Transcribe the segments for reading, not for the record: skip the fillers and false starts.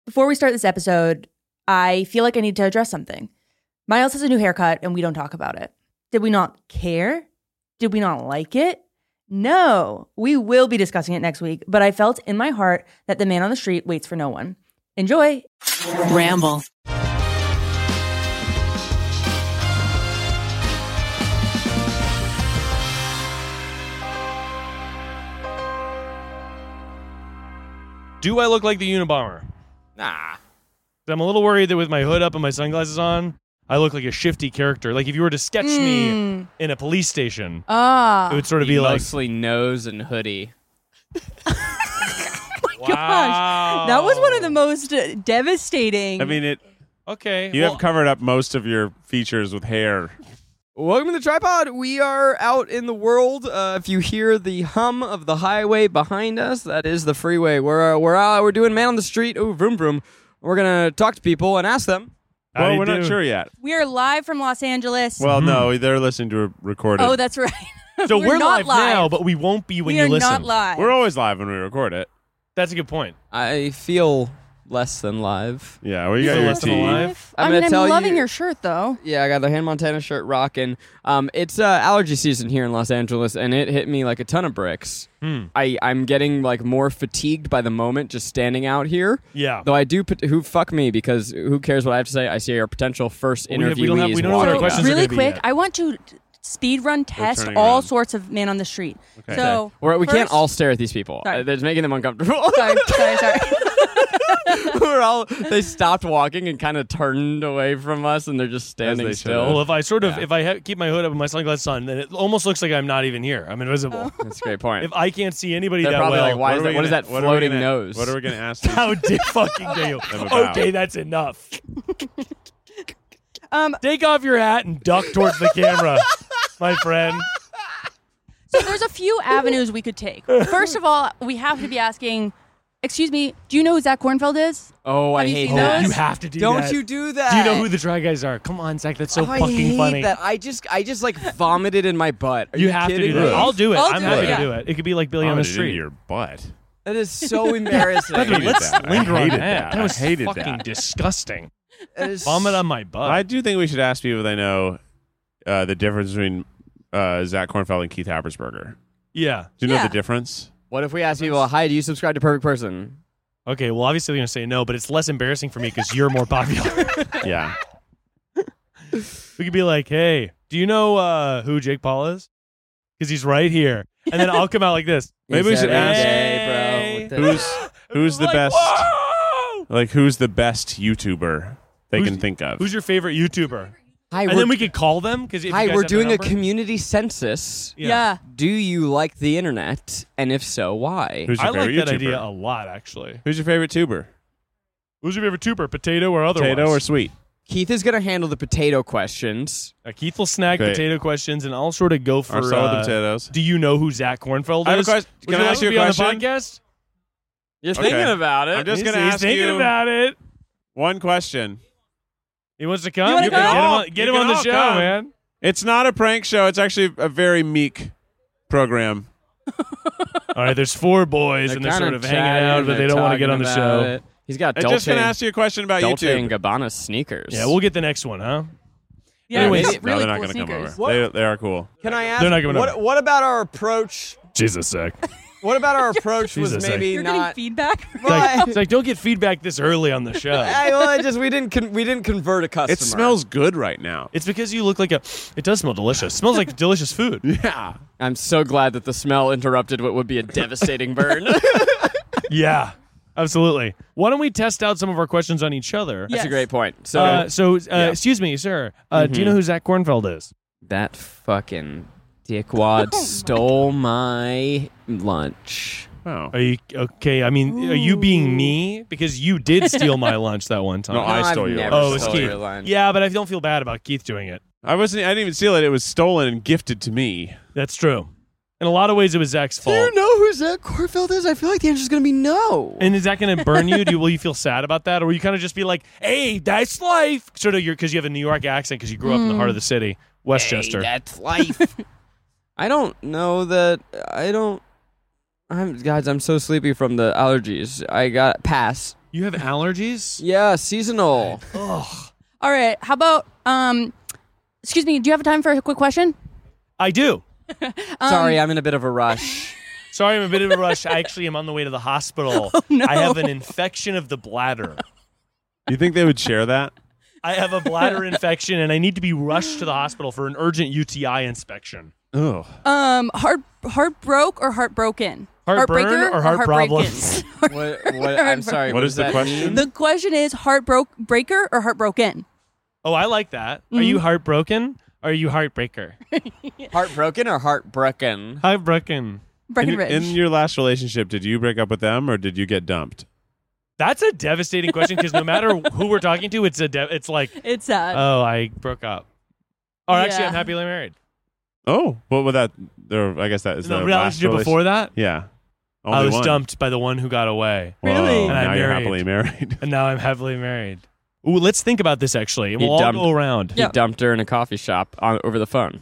Before we start this episode, I feel like I need to address something. Miles has a new haircut and we don't talk about it. Did we not care? Did we not like it? No, we will be discussing it next week, but I felt in my heart that the man on the street waits for no one. Enjoy. Ramble. Do I look like the Unabomber? Nah. I'm a little worried that with my hood up and my sunglasses on, I look like a shifty character. Like if you were to sketch me in a police station, it would sort of be like... Mostly nose and hoodie. Gosh, that was one of the most devastating. I mean, Okay. you have covered up most of your features with hair. Welcome to the Tripod. We are out in the world. If you hear the hum of the highway behind us, that is the freeway. We're out. We're doing Man on the Street. Oh, vroom vroom. We're gonna talk to people and ask them. Well, we're not sure yet. We are live from Los Angeles. Well, no, they're listening to a recorded. Oh, that's right. So we're not live now, but we won't be when we you are listen. not live. We're always live when we record it. That's a good point. I feel less than live. Yeah, well, you You got feel your less than tea. alive? I'm I mean, gonna tell I'm loving you- your shirt, though. Yeah, I got the Hannah Montana shirt rocking. It's allergy season here in Los Angeles, and it hit me like a ton of bricks. I'm getting like more fatigued by the moment just standing out here. Yeah. Though I do, fuck me, because who cares what I have to say? I see our potential first We interviewees. don't know what our walking questions up. are Really gonna be quick, yet. I want to speed run test turning all around. sorts of man on the street. Okay. So We can't first- all stare at these people. Sorry. That's making them uncomfortable. Sorry. They stopped walking and kind of turned away from us, and they're just standing they still. should. Well, if I keep my hood up and my sunglasses on, then it almost looks like I'm not even here. I'm invisible. That's a great point. If I can't see anybody They're that probably well, like, why What is are that? we What is gonna- that what are we floating gonna- nose? What are we going to ask these how fucking dare you? them about? Okay, that's enough. Take off your hat and duck towards the camera, my friend. So there's a few avenues we could take. First of all, we have to be asking, excuse me, do you know who Zach Kornfeld is? Oh, I Have you hate seen that. those? You have to do Don't that. you do that? Do you know who the Try Guys are? Come on, Zach. That's so I fucking hate funny. that. I just like vomited in my butt. Are You you have to kidding do that. me? I'll do it. I'll I'm do happy it, to yeah. do it. It could be like Billy on the Vomited into street. your butt. That is so embarrassing. I hated Let's that. I linger on hated that. that. That was I hated fucking that. disgusting. That is Vomit on my butt. I do think we should ask people they know the difference between Zach Kornfeld and Keith Habersberger. Yeah. Do you know Yeah. the difference? What if we ask people, hi, do you subscribe to Perfect Person? Okay, well, obviously they're going to say no, but it's less embarrassing for me because you're more popular. Yeah. We could be like, hey, do you know who Jake Paul is? Because he's right here. And then I'll come out like this. Maybe we should every ask day, bro. What the- who's the Like, best whoa! like who's the best YouTuber they can think of. Who's your favorite YouTuber? Hi, And we're, then we could call them. Because hi, we're doing a community census. Yeah. Do you like the internet? And if so, why? Who's your I like favorite that YouTuber? idea a lot, actually. Who's your favorite tuber? Who's your favorite tuber? Potato or otherwise? Potato or sweet? Keith is going to handle the potato questions. Keith will snag Great. potato questions, and I'll sort of go for. I'll start with the potatoes. Do you know who Zach Kornfeld is? I have a question. Would Can I like ask to you a be on the question? podcast? You're Okay. thinking about it. I'm just He's going to ask thinking you about it. one question. He wants to come. wanna You can come? get him on the show, come. man. It's not a prank show. It's actually a very meek program. All right, there's four boys, and they're kinda sort of hanging chatting, out, but they don't want to get on the talking show. about it. He's got I'm Dolce, just going to ask you a question about Dolce and YouTube. Gabbana sneakers. Yeah, we'll get the next one, huh? Yeah, Anyways, it's No, really they're not cool going to come sneakers. over. They are cool. Can I ask? They're not coming what about our approach? Jesus, Zach. What about our approach was Jesus, maybe You're not? getting feedback? It's like, don't get feedback this early on the show. We didn't convert a customer. It smells good right now. It's because you look like a. It does smell delicious. It smells like delicious food. Yeah. I'm so glad that the smell interrupted what would be a devastating burn. Yeah, absolutely. Why don't we test out some of our questions on each other? That's Yes. a great point. So Excuse me, sir. Do you know who Zach Kornfeld is? that fucking dickwad stole my lunch. Oh. Are you okay? I mean, are you being me? Because you did steal my lunch that one time. No, I I've stole yours. never Oh, it was stole Keith. your lunch. Yeah, but I don't feel bad about Keith doing it. I didn't even steal it. It was stolen and gifted to me. That's true. In a lot of ways, it was Zach's Do fault. you know who Zach Kornfeld is? I feel like the answer's going to be no. And is that going to burn you? Will you feel sad about that, or will you kind of just be like, "Hey, that's life"? Sort of, because you have a New York accent because you grew up in the heart of the city, Westchester. Hey, that's life. I don't know that. I'm so sleepy from the allergies. I got pass. You have allergies? Yeah, seasonal. Ugh. All right. How about excuse me, do you have time for a quick question? I do. Sorry, I'm in a bit of a rush. Sorry, I'm a bit of a rush. I actually am on the way to the hospital. Oh, no. I have an infection of the bladder. You think they would share that? I have a bladder infection, and I need to be rushed to the hospital for an urgent UTI inspection. Oh. Heart broke or heartbroken? Heartburn Heartbreaker or heart problems? What? I'm sorry. What what is does the that question? mean? The question is breaker or heartbroken? Oh, I like that. Are you heartbroken? Or are you heartbreaker? Heartbroken or heartbroken? Heartbroken. Breckenridge. In your last relationship, did you break up with them or did you get dumped? That's a devastating question because no matter who we're talking to, it's like, It's sad. oh, I broke up. Or actually, Yeah. I'm happily married. Oh, what would that? I guess that is The the last relationship before that, Yeah. I Only was one. dumped by the one who got away. Whoa, Really? And I'm now you're married. happily married. And now I'm happily married. Ooh, let's think about this actually. We'll all dumped- go around. He dumped her in a coffee shop over the phone.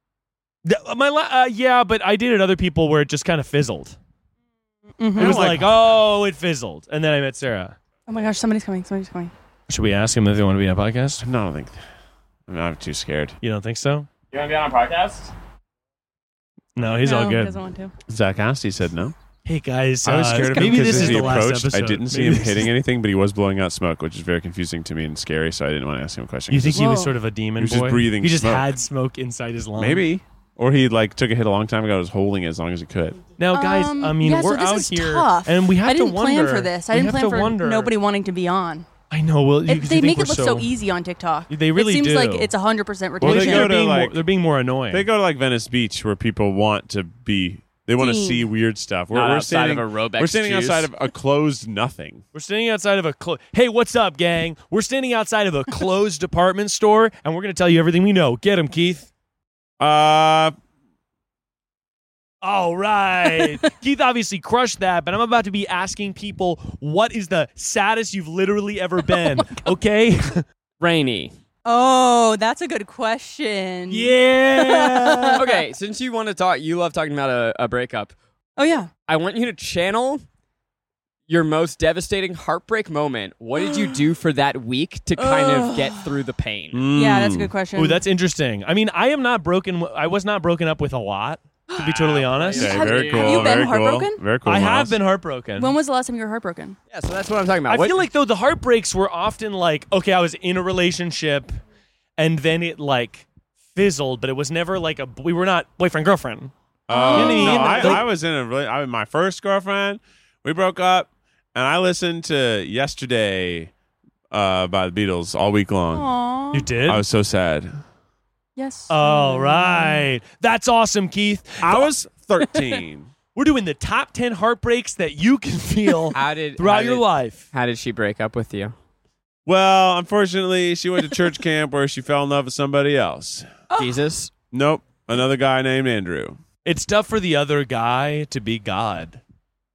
Yeah, but I dated other people where it just kind of fizzled. Mhm. It was like, oh, it fizzled. And then I met Sarah. Oh my gosh, somebody's coming. Somebody's coming. Should we ask him if they want to be on a podcast? No, I don't think. I'm too scared. You don't think so? You want to be on a podcast? No, he's all He good. doesn't want to. Zach asked. He said no. Hey guys, I was scared of him maybe because this is as he the last approached, episode. I didn't see Maybe him this hitting is- anything, but he was blowing out smoke, which is very confusing to me and scary. So I didn't want to ask him a question. You think he was Whoa. sort of a demon He was boy? just breathing He just smoke. had smoke inside his lungs. Maybe, or he like took a hit a long time ago. Was holding it as long as he could. Now, guys, I mean, yeah, we're so this out is here, tough. and we have I didn't to wonder. plan for this. I we didn't have plan to for wonder. nobody wanting to be on. I know. Well, They make it look so easy on TikTok. They really It seems do. like it's 100% Well, retention. they go to, being like- they're being more annoying. They go to like Venice Beach where people want to be. They want to Seen. see weird stuff. Not We're outside standing. of a Robex We're standing juice. outside of a closed nothing. We're standing outside of a Hey, what's up, gang? We're standing outside of a closed department store, and we're going to tell you everything we know. Get him, Keith. All right. Keith obviously crushed that, but I'm about to be asking people what is the saddest you've literally ever been, okay? Rainy. Oh, that's a good question. Yeah. Okay, since you want to talk, you love talking about a breakup. Oh, yeah. I want you to channel your most devastating heartbreak moment. What did you do for that week to kind of get through the pain? Yeah, that's a good question. Ooh, that's interesting. I mean, I was not broken up with a lot, to be totally honest. Okay, Have- very have cool. you been very heartbroken? Cool. Very cool. I have Miles. been heartbroken. When was the last time you were heartbroken? Yeah, so that's what I'm talking about. I What- feel like though the heartbreaks were often like, okay, I was in a relationship, and then it like fizzled, but it was never like we were not boyfriend girlfriend. Oh, You know what I mean? no, Like- I was in my first girlfriend. We broke up, and I listened to Yesterday by the Beatles all week long. Aww. You did? I was so sad. Yes. All right, that's awesome, Keith. I was 13. We're doing the top 10 heartbreaks that you can feel How did throughout your life. How did she break up with you? Well, unfortunately, she went to church camp where she fell in love with somebody else. Jesus. Nope, another guy named Andrew. It's tough for the other guy to be God.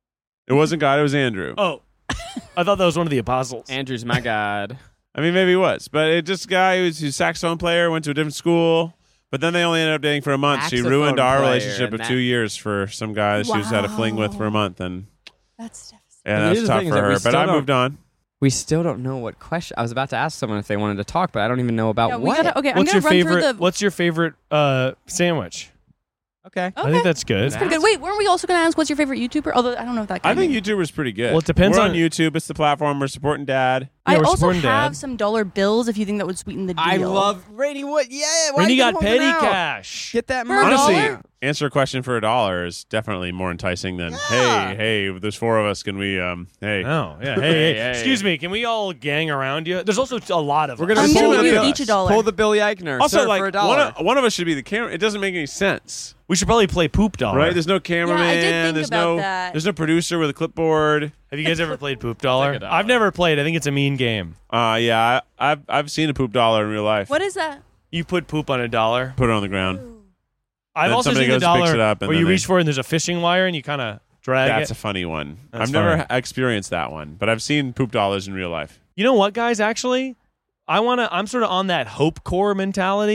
It wasn't God, it was Andrew. Oh, I thought that was one of the apostles. Andrew's my God. I mean, maybe he was, but it just a guy who's a saxophone player, went to a different school, but then they only ended up dating for a month. She Saxophone ruined our player, relationship of and 2 years for some guy that she was had a fling with for a month, and That's devastating. yeah, And that's here's the tough thing is for that we her. But still I don't- moved on. We still don't know what question. I was about to ask someone if they wanted to talk, but I don't even know about Yeah, we what. gotta, okay, I'm What's gonna your run favorite? through the. What's your favorite sandwich? Okay. I think that's good. That's pretty good. Wait, weren't we also going to ask what's your favorite YouTuber? Although I don't know if that. I kinda think makes- YouTuber's pretty good. Well, it depends We're on- on YouTube. It's the platform. We're supporting Dad. I Yeah, we're also supporting have Dad. some dollar bills if you think that would sweeten the deal. I love Rainy. What? Yeah. Why When are you got holding petty out? cash. Get that For a money. Honestly, dollar? answer a question for $1 is definitely more enticing than hey, there's 4 of us. Can we hey? Oh, yeah. Hey, Hey, hey, hey. excuse me. Can we all gang around you? There's also a lot of We're us. gonna I'm pull gonna the give you bill- each $1. Pull the Billy Eichner. Also, Sir, like for $1. one of us should be the camera. It doesn't make any sense, We should probably play Poop Dollar. right? There's no cameraman. I did think there's about no that. there's no producer with a clipboard. Have you guys ever played Poop Dollar? Like a dollar. I've never played. I think it's a mean game. Yeah, I've seen a poop dollar in real life. What is that? You put poop on a dollar. Put it on the ground. I've Then also somebody seen the goes and picks dollar it up, and where then you they- reach for it and there's a fishing wire and you kind of drag That's it. a funny one. That's I've never funny. experienced that one, but I've seen poop dollars in real life. You know what, guys? Actually, I'm sort of on that hope core mentality.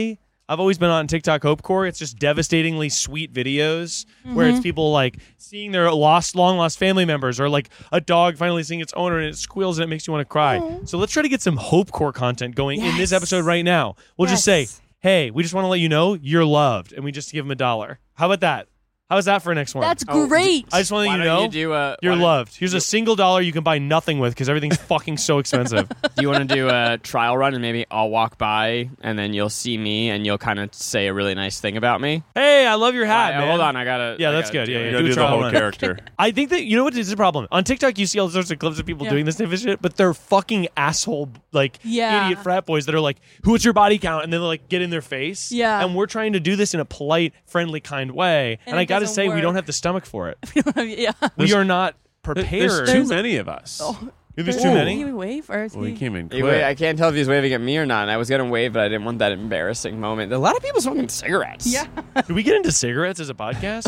I've always been on TikTok Hopecore. It's just devastatingly sweet videos where it's people like seeing their long lost family members, or like a dog finally seeing its owner and it squeals and it makes you want to cry. So let's try to get some Hopecore content going in this episode right now. We'll just say, hey, we just want to let you know you're loved, and we just give them $1. How about that? How's that for a next one? That's great. I just want to let you know you're loved. Here's a single $1 you can buy nothing with because everything's fucking so expensive. Do you want to do a trial run and maybe I'll walk by and then you'll see me and you'll kind of say a really nice thing about me? Hey, I love your hat, man. Hold on, I gotta. Yeah, that's good. Yeah, do a the trial whole run. character. I think that, you know what is the problem? On TikTok, you see all sorts of clips of people doing this type of shit, but they're fucking asshole, like, idiot frat boys that are like, what's your body count? And then they like get in their face. Yeah. And we're trying to do this in a polite, friendly, kind way. And I got to say, we don't have the stomach for it. Yeah. We are not prepared. There's too many of us. There's too many? Can we wave? Or is Well, he he... came in Hey, quick. wait, I can't tell if he's waving at me or not. And I was gonna wave, but I didn't want that embarrassing moment. A lot of people smoking cigarettes. Yeah. Do we get into cigarettes as a podcast?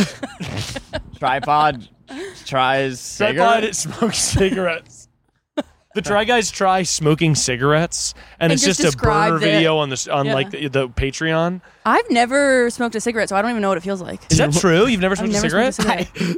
Tripod tries Tripod cigarettes. smokes cigarettes. The Try Guys try smoking cigarettes, and it's just just a burner described it. video on the Yeah. like the Patreon. I've never smoked a cigarette, so I don't even know what it feels like. Is that true? You've never smoked a never cigarette? smoked a cigarette.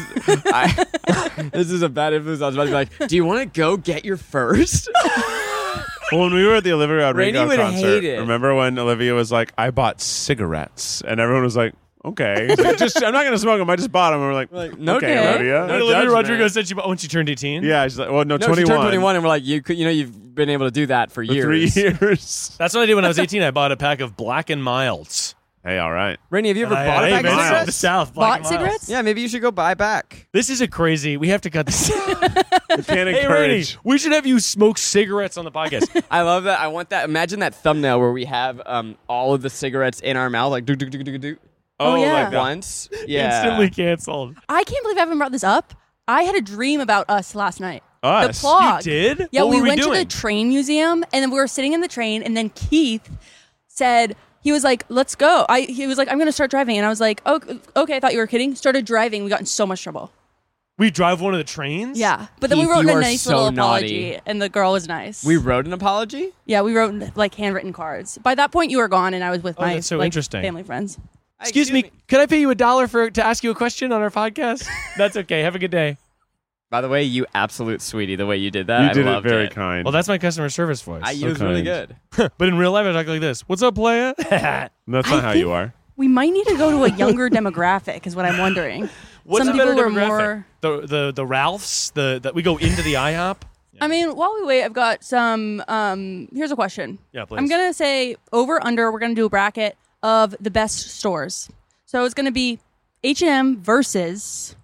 This is a bad influence. I was about to be like, do you want to go get your first? Well, when we were at the Olivia Rainey Rodrigo would concert, hate it. remember when Olivia was like, I bought cigarettes, and everyone was like, okay. He's like, I'm not going to smoke them. I just bought them. And we're like no okay, okay. Olivia. When No Olivia judgment. Rodrigo said when she turned 18? Yeah, she's like, well, no, No, 21. she turned 21, and we're like, you've been able to do that for For years. 3 years. That's what I did when I was 18. I bought a pack of Black and Milds. Hey, all right. Rainey, have you ever Hey, bought a pack man, of it's cigarettes? the South. Black Bought and Milds. cigarettes? Yeah, maybe you should go buy back. This is a crazy. We have to cut this. We can't Hey, Rainey, encourage. we should have you smoke cigarettes on the podcast. I love that. I want that. Imagine that thumbnail where we have all of the cigarettes in our mouth, like do do do do do. Oh, yeah. like that. Once. Yeah. Instantly canceled. I can't believe I haven't brought this up. I had a dream about us last night. Us? The Plog. You did? Yeah, What we were went to doing? the train museum, and then we were sitting in the train, and then Keith said, he was like, let's go. He was like, I'm going to start driving. And I was like, oh, okay, I thought you were kidding. Started driving. We got in so much trouble. We drive one of the trains? Yeah. But then we Keith, wrote you a are nice so little naughty. apology, and the girl was nice. We wrote an apology. Yeah, we wrote like handwritten cards. By that point, you were gone, and I was with my that's so like, interesting. family friends. Excuse me, could I pay you $1 to ask you a question on our podcast? That's okay. Have a good day. By the way, you absolute sweetie, the way you did that. You I did it loved very kind. Well, that's my customer service voice. It was really kind. good. But in real life, I talk like this. What's up, playa? That's not I how think- you are. We might need to go to a younger demographic, is what I'm wondering. What's Some a better people are demographic? more. The Ralphs? That we go into the IHOP? I mean, while we wait, I've got some. Here's a question. Yeah, please. I'm gonna say over under. We're gonna do a bracket of the best stores. So it's gonna be H&M versus.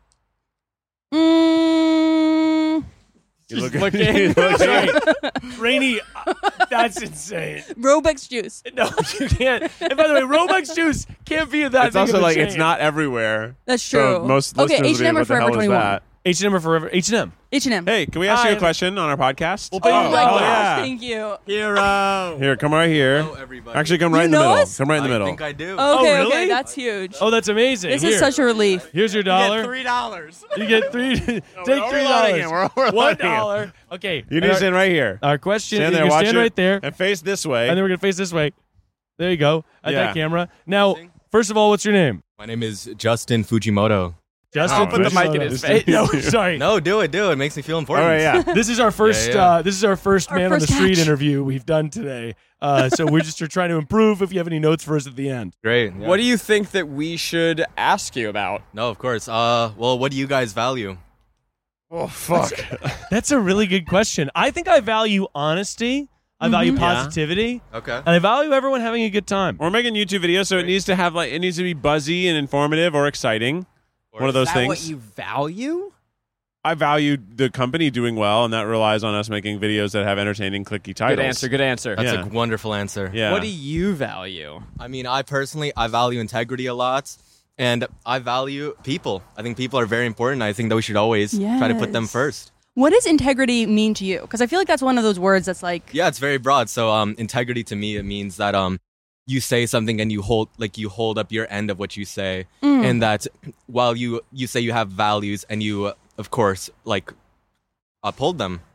Just Sorry. Rainey, that's insane. Robex juice. No, you can't. And by the way, Robux juice can't be that It's big also of a like chain. it's not everywhere. That's So true. most Okay, listeners would be, H&M or what the hell Forever is 21? that? H&M or Forever? H&M. H&M. Hey, can we ask you Hi. a question on our podcast? Well, Oh Oh, my oh, gosh! yeah. Thank you. Hero. Here, come right here. Hello, everybody. Actually, come right You in the know middle. us? Come right in the I middle. think I do. Okay, really? okay, that's huge. Oh, that's amazing. This Here. is such a relief. Here's your $1. $3. You get three. Take $3. We're overloading it. $1. Okay. You need to stand right here. Our question. Stand you there, watch stand it, right there, and face this way. and then we're gonna face this way. There you go. At Yeah. that camera. Now, first of all, what's your name? My name is Justin Fujimoto. Justin. put the mic in his face. No, sorry. No, do it. It makes me feel All important. right, yeah. This is our first. Yeah. This is our first Our man on the first street hatch. interview we've done today. So we're trying to improve. If you have any notes for us at the end. Great. Yeah. What do you think that we should ask you about? No, of course. Well, what do you guys value? Oh, fuck. That's a really good question. I think I value honesty. I value positivity, Okay. and I value everyone having a good time. We're making YouTube videos, so it needs to have it needs to be buzzy and informative or exciting. One of those Is that things. what you value? I value the company doing well, and that relies on us making videos that have entertaining, clicky titles. Good answer. Good answer. That's Yeah. a wonderful answer. Yeah. What do you value? I mean, I value integrity a lot, and I value people. I think people are very important. I think that we should always try to put them Yes. first. What does integrity mean to you? Because I feel like that's one of those words that's like. Yeah, it's very broad. So, integrity to me, it means that you say something and you hold up your end of what you say, and that while you say you have values and you of course like uphold them.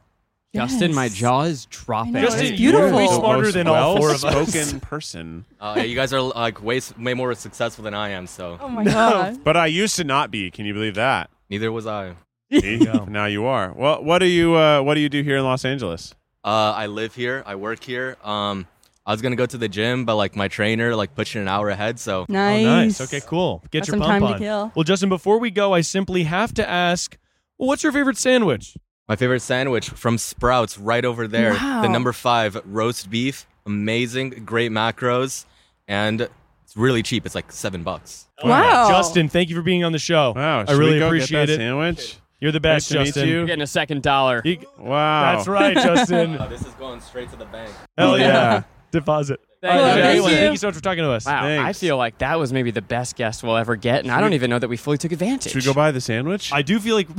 Justin, my jaw is dropping. I know, Justin, it's beautiful. you're way smarter than all four of us. Well-spoken person. Yeah, you guys are like way more successful than I am, so Oh my god. But I used to not be. Can you believe that? neither was I. See? Now you are. Well, what do you do here in Los Angeles? I live here. I work here. I was gonna go to the gym, but like my trainer like pushing an hour ahead. So Nice. Oh, nice. Okay, cool. Get Got your some pump time on. to kill. Well, Justin, before we go, I simply have to ask, well, what's your favorite sandwich? my favorite sandwich from Sprouts, right over there. Wow. The number 5 roast beef, amazing, great macros, and it's really cheap. It's like $7. Wow. Justin, thank you for being on the show. Wow, I should really we go appreciate get that it. sandwich? You're the best, Nice to meet Justin. you. You're getting a second $1. Wow, That's right, Justin. This is going straight to the bank. Hell yeah. Deposit. Thank All right, you. everyone, Thank thank you. you so much for talking to us. Wow, I Thanks. feel like that was maybe the best guest we'll ever get, and I don't even know that we fully took advantage. Should we go buy the sandwich? I do feel like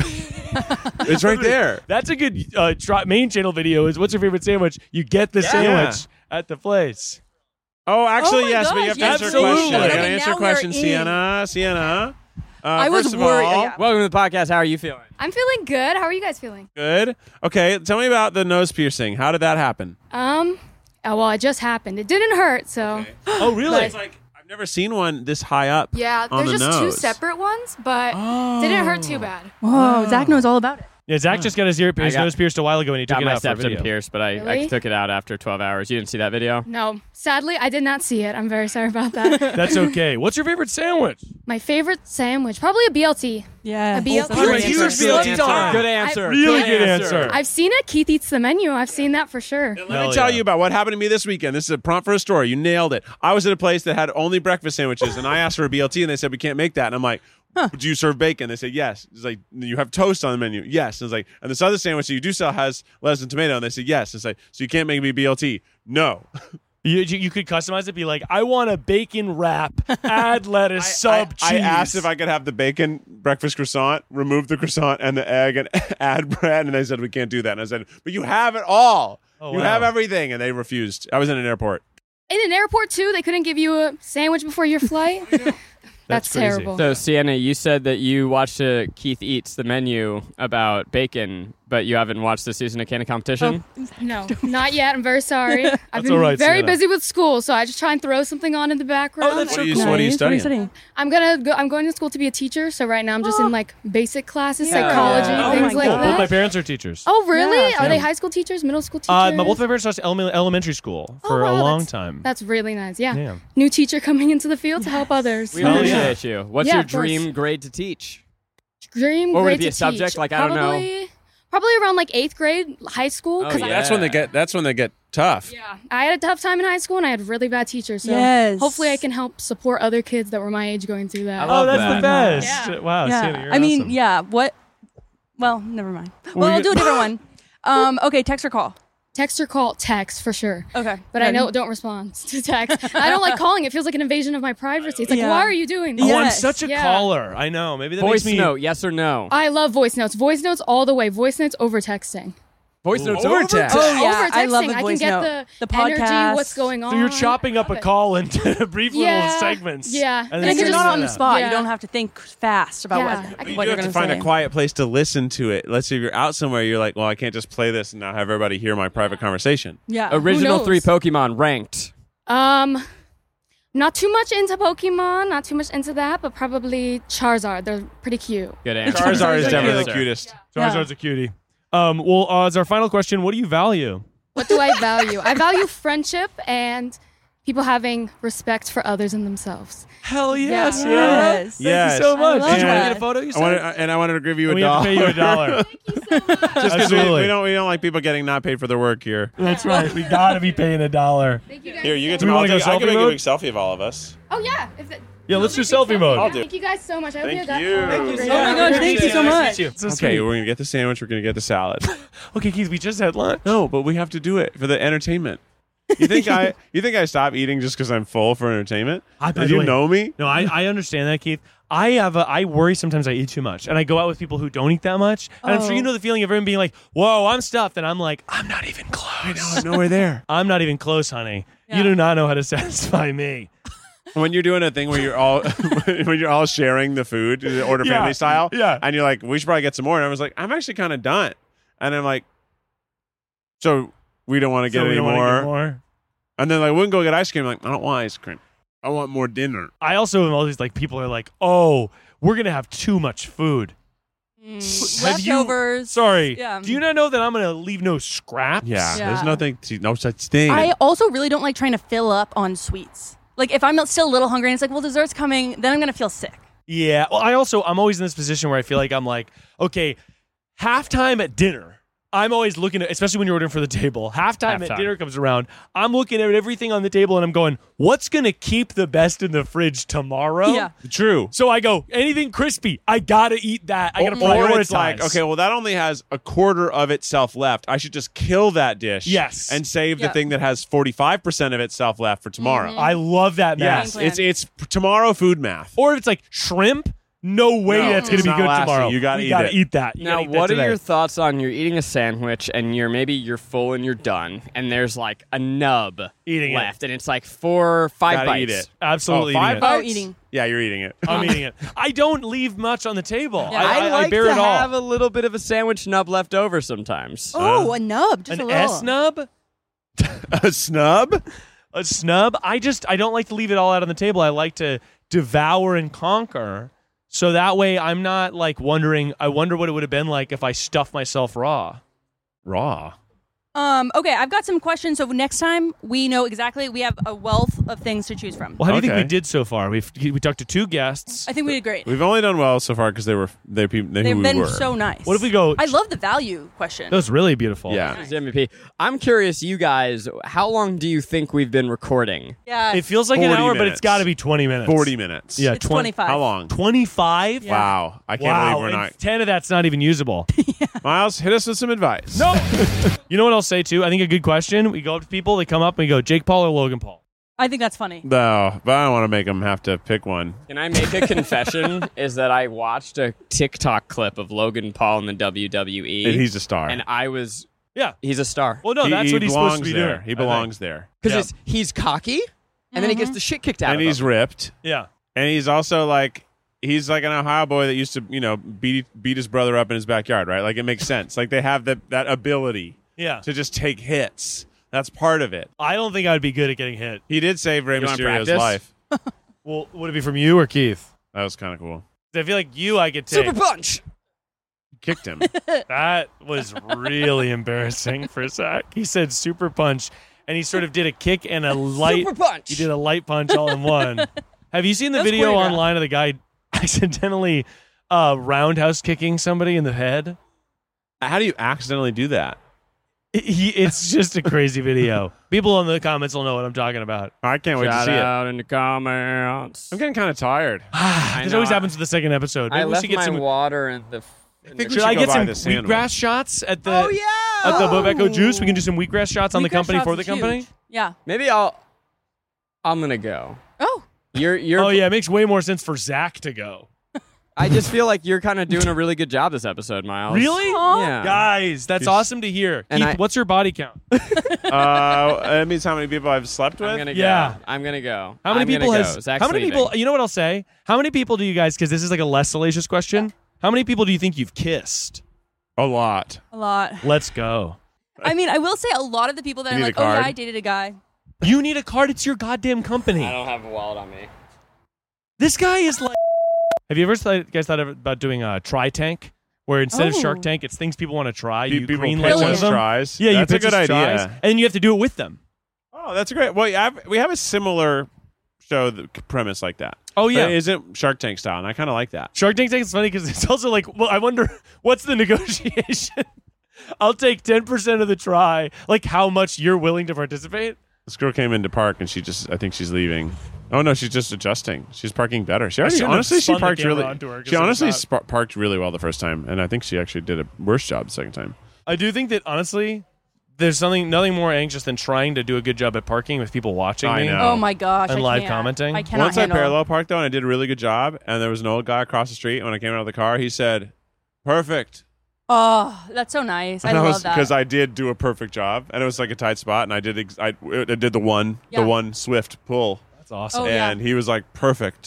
It's right there. that's a good main channel video is what's your favorite sandwich? You get the sandwich at the place. Oh, actually, Oh my yes, but you gosh, have to answer a absolutely. question. I Okay, gotta answer a now we're question, in. Sienna. I was first of worried. all, Yeah. Welcome to the podcast. How are you feeling? I'm feeling good. How are you guys feeling? Good. Okay, tell me about the nose piercing. How did that happen? Oh, well, it just happened. It didn't hurt, so. Oh, really? It's like I've never seen one this high up. Yeah, on there's the just nose. two separate ones, but it didn't hurt too bad. Whoa, Zach knows all about it. Yeah, Zach just got his nose pierced a while ago and he took Got it my out for a septum video. pierced, but I Really? took it out after 12 hours. You didn't see that video? No, sadly, I did not see it. I'm very sorry about that. That's okay. What's your favorite sandwich? My favorite sandwich, probably a BLT. Yeah. A BLT. You're a huge BLT time. Good answer. Really good answer. I've seen it. Keith eats the menu. I've seen that for sure. Let Hell me tell yeah. you about what happened to me this weekend. This is a prompt for a story. You nailed it. I was at a place that had only breakfast sandwiches, and I asked for a BLT, and they said, we can't make that. And I'm like, do you serve bacon? They said, yes. It's like, you have toast on the menu? Yes. And it's like, and this other sandwich that you do sell has lettuce and tomato. And they said, yes. It's like, so you can't make me BLT? No. You could customize it, be like, I want a bacon wrap, add lettuce, sub cheese. I asked if I could have the bacon breakfast croissant, remove the croissant and the egg, and add bread. And they said, we can't do that. And I said, but you have it all. Oh, you wow. have everything. And they refused. I was in an airport. In an airport, too, they couldn't give you a sandwich before your flight? That's crazy. terrible. So, Sienna, you said that you watched Keith Eats the menu about bacon, but you haven't watched the Season of Canada competition? No, not yet. I'm very sorry. I've been all right, very Sienna. busy with school, so I just try and throw something on in the background. that's What are you studying? I'm going to school to be a teacher, so right now I'm just in like basic classes, psychology, Oh things my like God. Both my that. parents are teachers. Oh, really? Yeah. Are they high school teachers, middle school teachers? Both my parents taught elementary school for wow, a long that's- time. That's really nice. Yeah. Yeah. New teacher coming into the field to help others. We Hell appreciate you. What's Yeah, your of course. dream grade to teach? Dream Or would it grade be to a subject? teach. Like, I don't know. Probably around like 8th grade, high school. Oh, 'cause yeah. That's when they get tough. I had a tough time in high school and I had really bad teachers. So Yes. hopefully I can help support other kids that were my age going through that. I love Oh, that's that. the best. Yeah. Wow, Yeah. Sienna, you're I mean, awesome. yeah. What? Well, never mind. Well, Well, I'll you- do a different one. Okay, text or call. Text or call? Text for sure. Okay. But I don't respond to text. I don't like calling. It feels like an invasion of my privacy. It's like, Yeah. why are you doing this? Oh, I'm Yes. such a Yeah. caller. I know. Maybe that Voice makes me. note, yes or no? I love voice notes. Voice notes all the way. Voice notes over texting. Voice notes Over over text. Oh, yeah. Over texting. I love the I voice can get note. the, The energy, podcast. what's going on. So you're chopping up a Love it. call into brief little Yeah. segments. Yeah. And And then I Because can you're just- not on the Yeah. spot. Yeah. You don't have to think fast about Yeah. what I can- you're You do going have to to find say. a quiet place to listen to it. Let's say if you're out somewhere, you're like, well, I can't just play this and now have everybody hear my private conversation. Yeah. Original knows? 3 Pokemon ranked. Not too much into Pokemon, not too much into that, but probably Charizard. They're pretty cute. Good answer. Charizard is Good definitely answer. the cutest. Charizard's a cutie. Well, as our final question, what do you value? What do I value? I value friendship and people having respect for others and themselves. Hell yes. Yeah. Yes. Thank Yes. you so much. love Did you want to that. get a photo? You I said? wanted, I wanted to give you a we have dollar. to pay you $1. Just because Absolutely. we don't like people getting not paid for their work here. That's right. We gotta be paying $1. Thank you guys. Here, you get Do to we wanna go I can selfie make a mode? big selfie of all of us. Oh, yeah. If it, Yeah, let's do selfie mode. I'll do it. Thank you guys so much. I hope Thank you got you. fun. Thank you Great. Oh my gosh, thank you so much. It's so Okay, sweet. we're gonna get the sandwich. We're gonna get the salad. Okay, Keith, we just had lunch. No, but we have to do it for the entertainment. You think I stop eating just because I'm full for entertainment? By Did the you way- know me? No, I understand that, Keith. I worry sometimes I eat too much, and I go out with people who don't eat that much, and I'm sure you know the feeling of everyone being like, "Whoa, I'm stuffed," and I'm like, "I'm not even close. I'm nowhere there. I'm not even close, honey. You do not know how to satisfy me." When you're doing a thing where you're all when you're all sharing the food, order Yeah, family style, yeah. and you're like, we should probably get some more, and I was like, I'm actually kind of done, and I'm like, So we don't want to get So we any don't wanna more. get more. And then like, we wouldn't go get ice cream. Like, I don't want ice cream. I want more dinner. I also am always like, people are like, oh, we're going to have too much food. Have you- Leftovers. Sorry. Yeah. Do you not know that I'm going to leave no scraps? Yeah, Yeah. there's no such thing. I also really don't like trying to fill up on sweets. Like if I'm still a little hungry and it's like, well, dessert's coming, then I'm gonna feel sick. Yeah. Well, I'm always in this position where I feel like I'm like, okay, halftime at dinner. I'm always looking at, especially when you're ordering for the table, halftime at dinner comes around. I'm looking at everything on the table and I'm going, what's going to keep the best in the fridge tomorrow? Yeah. True. So I go, anything crispy, I got to eat that. I got to Or prioritize. it's like, okay, well, that only has a quarter of itself left. I should just kill that dish. Yes. And save the Yeah. thing that has 45% of itself left for tomorrow. I love that math. Yes, it's tomorrow food math. Or if it's like shrimp, no way No, that's going it's to be not good lasting. tomorrow. You gotta gotta eat it. eat that. You Now, gotta eat that what are today. your thoughts on you're eating a sandwich and you're full and you're done, and there's like a nub Eating it. left, and it's like 4 or 5 Gotta bites. eat it. Absolutely Oh, 5 eating it. bites? Oh, eating. Yeah, you're eating it. I'm eating it. I don't leave much on the table. Yeah. I like bear to it all. have a little bit of a sandwich nub left over sometimes. Oh, a nub, just a An little. S nub? A snub? A snub? I don't like to leave it all out on the table. I like to devour and conquer. So that way I'm not like wondering, I wonder what it would have been like if I stuffed myself raw. Raw. Okay, I've got some questions. So next time we know exactly. We have a wealth of things to choose from. Well, how do you think Okay. we did so far? We talked to 2 guests. I think we did great. We've only done well so far because they who They've we been were. so nice. What if we go? I love the value question. That was really beautiful. Yeah. This is MVP. I'm curious, you guys, how long do you think we've been recording? Yeah, It feels like an 40 hour, but minutes. it's got to be 20 minutes. 40 minutes. Yeah, it's 25. How long? 25? Yeah. Wow. I can't Wow. believe we're and not. 10 of that's not even usable. Miles, hit us with some advice. No. You know what I'll say too? I think a good question. We go up to people, they come up and we go, Jake Paul or Logan Paul? I think that's funny. No, but I don't want to make them have to pick one. Can I make a confession? Is that I watched a TikTok clip of Logan Paul in the WWE, And he's a star. and I was Yeah. he's a star Well, no, He- that's he what he's supposed to belongs be there. doing. He I belongs there. because he's cocky, and then he gets the shit kicked out And of he's him. ripped. think. Yeah. And he's also like, he's like an Ohio boy that used to, beat his brother up in his backyard, right? Like, it makes sense. Like, they have that ability Yeah. to just take hits. That's part of it. I don't think I'd be good at getting hit. He did save Rey You wanna Mysterio's practice? life. Well, would it be from you or Keith? That was kind of cool. I feel like you I could take. Super punch. Kicked him. That was really embarrassing for Zach. He said super punch, and he sort of did a kick and a light. Super punch. He did a light punch all in one. Have you seen the That was video choreographed. online of the guy accidentally roundhouse kicking somebody in the head? How do you accidentally do that? It's just a crazy video. People in the comments will know what I'm talking about. I can't wait to Shout see it. out in the comments. I'm getting kind of tired. This know. always happens with the second episode. Maybe I we left should get my some. water in the. think we Should I go get buy some the sandwich. wheatgrass shots at the Oh yeah. at the Bobeco Juice? We can do some wheatgrass shots on the Wheatgrass company shots for the is company. huge. Yeah. Maybe I'm gonna go. Oh, You're. Oh yeah, it makes way more sense for Zach to go. I just feel like you're kind of doing a really good job this episode, Miles. Really? Yeah. Guys, that's awesome to hear. And Keith, what's your body count? That means how many people I've slept with? I'm gonna Yeah. go. I'm gonna go. How many I'm people gonna has? Go. Zach's How many leaving. people? You know what I'll say? How many people do you guys? Because this is like a less salacious question. How many people do you think you've kissed? A lot. a lot. Let's go. I mean, I will say a lot of the people that You I'm need like, a oh yeah, card? I dated a guy. You need a card. It's your goddamn company. I don't have a wallet on me. This guy is like. Have you ever guys thought about doing a try tank, where instead of Shark Oh. Tank, it's things people want to try. You People green pitch light one us of them. tries. Yeah, that's you a pitch good us idea. tries, and you have to do it with them. Oh, that's great. Well, we have a similar show premise like that. Oh yeah, But it isn't Shark Tank style, and I kind of like that. Shark Tank is funny because it's also like, well, I wonder what's the negotiation. I'll take 10% of the try. Like how much you're willing to participate. This girl came into park, and I think she's leaving. Oh no, she's just adjusting. She's parking better. She shouldn't have honestly she spun the parked camera really. onto her 'cause She it was honestly not- parked really well the first time, and I think she actually did a worse job the second time. I do think that honestly, there's nothing more anxious than trying to do a good job at parking with people watching I me. know. Oh my gosh. And I live can't. commenting? I cannot Once I handle. parallel parked though, and I did a really good job, and there was an old guy across the street. And when I came out of the car, he said, "Perfect." Oh, that's so nice. I And love that. because I did do a perfect job, and it was like a tight spot, and I did I did the Yeah. one swift pull, That's awesome. Oh, yeah. and he was like perfect.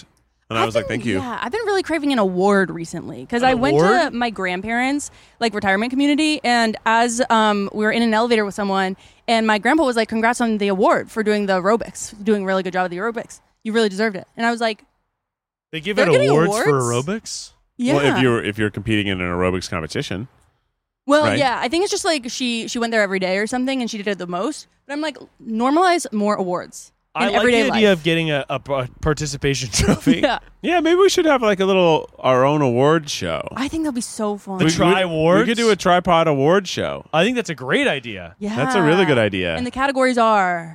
And I was like, thank you. Yeah, I've been really craving an award recently because I went award? to my grandparents' like retirement community, and as we were in an elevator with someone, and my grandpa was like, "Congrats on the award for doing the aerobics, doing a really good job of the aerobics. You really deserved it." And I was like, They give They're out getting awards for awards? aerobics? "Yeah." Well, if you're competing in an aerobics competition, Well, right? yeah, I think it's just like she went there every day or something, and she did it the most. But I'm like, normalize more awards in I like everyday the idea life. of getting a participation trophy. Yeah, yeah, maybe we should have like our own award show. I think that'll be so fun. The Tri Awards? We could do a tripod award show. I think that's a great idea. Yeah, That's a really good idea. And the categories are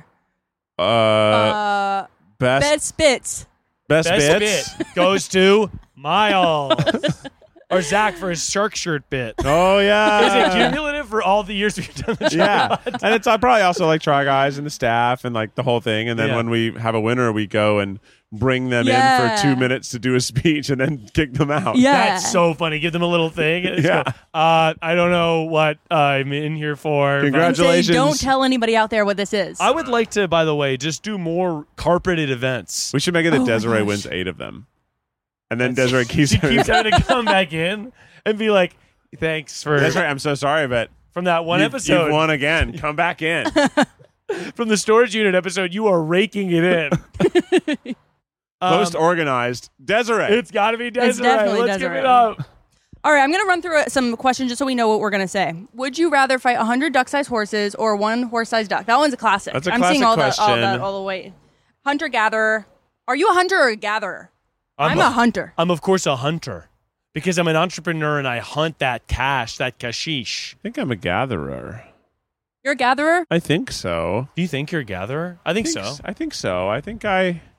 Best bed spits. best Best bits. bit goes to Miles. Or Zach for his shark shirt bit. Oh Is it yeah. cumulative for all the years we've done the show? Yeah, and it's probably also like Try Guys and the staff and like the whole thing. And then Yeah. when we have a winner, we go and bring them in Yeah. for 2 minutes to do a speech and then kick them out. Yeah, That's so funny. Give them a little thing. And it's Yeah. go, I don't know what I'm in here for. Congratulations. Say, don't tell anybody out there what this is. I would like to, by the way, just do more carpeted events. We should make it that Oh my Desiree gosh. wins 8 of them, and then Desiree keeps. She keeps having to come back in and be like, thanks for Desiree, I'm so sorry, but from that one episode. You've won again. Come back in. From the storage unit episode, you are raking it in. Most organized, Desiree. It's got to be Desiree. definitely Let's give Desiree. it up. All right, I'm going to run through some questions just so we know what we're going to say. Would you rather fight 100 duck-sized horses or 1 horse-sized duck? That one's a classic. That's a I'm classic seeing all question. that all the way. Hunter-gatherer. Are you a hunter or a gatherer? I'm a hunter. I'm, of course, a hunter because I'm an entrepreneur and I hunt that cash, that kashish. I think I'm a gatherer. You're a gatherer? I think so. Do you think you're a gatherer? I think so. I think so. I think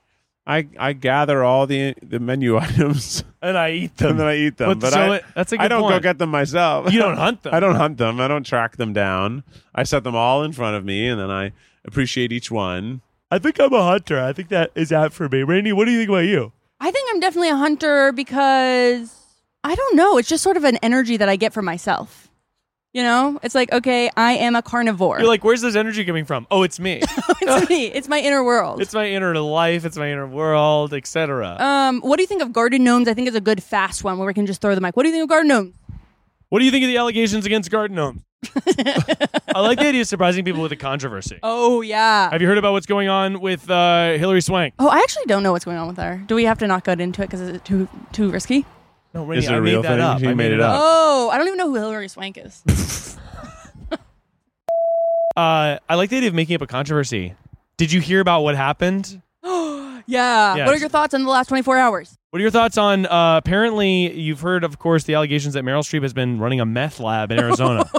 I gather all the menu items And I eat them. and then I eat them. But that's a good I don't point. go get them myself. You don't hunt them. I don't hunt them. I don't track them down. I set them all in front of me, and then I appreciate each one. I think I'm a hunter. I think that is apt for me. Randy, what do you think about you? I think I'm definitely a hunter because, I don't know, it's just sort of an energy that I get from myself. You know? It's like, okay, I am a carnivore. You're like, where's this energy coming from? Oh, it's me. It's me. It's my inner world. It's my inner life. It's my inner world, etc. What do you think of garden gnomes? I think it's a good fast one where we can just throw the mic. What do you think of garden gnomes? What do you think of the allegations against garden gnomes? I like the idea of surprising people with a controversy. Oh, yeah. Have you heard about what's going on with Hillary Swank? Oh, I actually don't know what's going on with her. Do we have to not go into it because it's too risky? No, Randy, Is it I a made real that thing? up. He I made it up. Oh, I don't even know who Hillary Swank is. I like the idea of making up a controversy. Did you hear about what happened? Yeah. Yes. What are your thoughts on the last 24 hours? What are your thoughts on, apparently, you've heard, of course, the allegations that Meryl Streep has been running a meth lab in Arizona.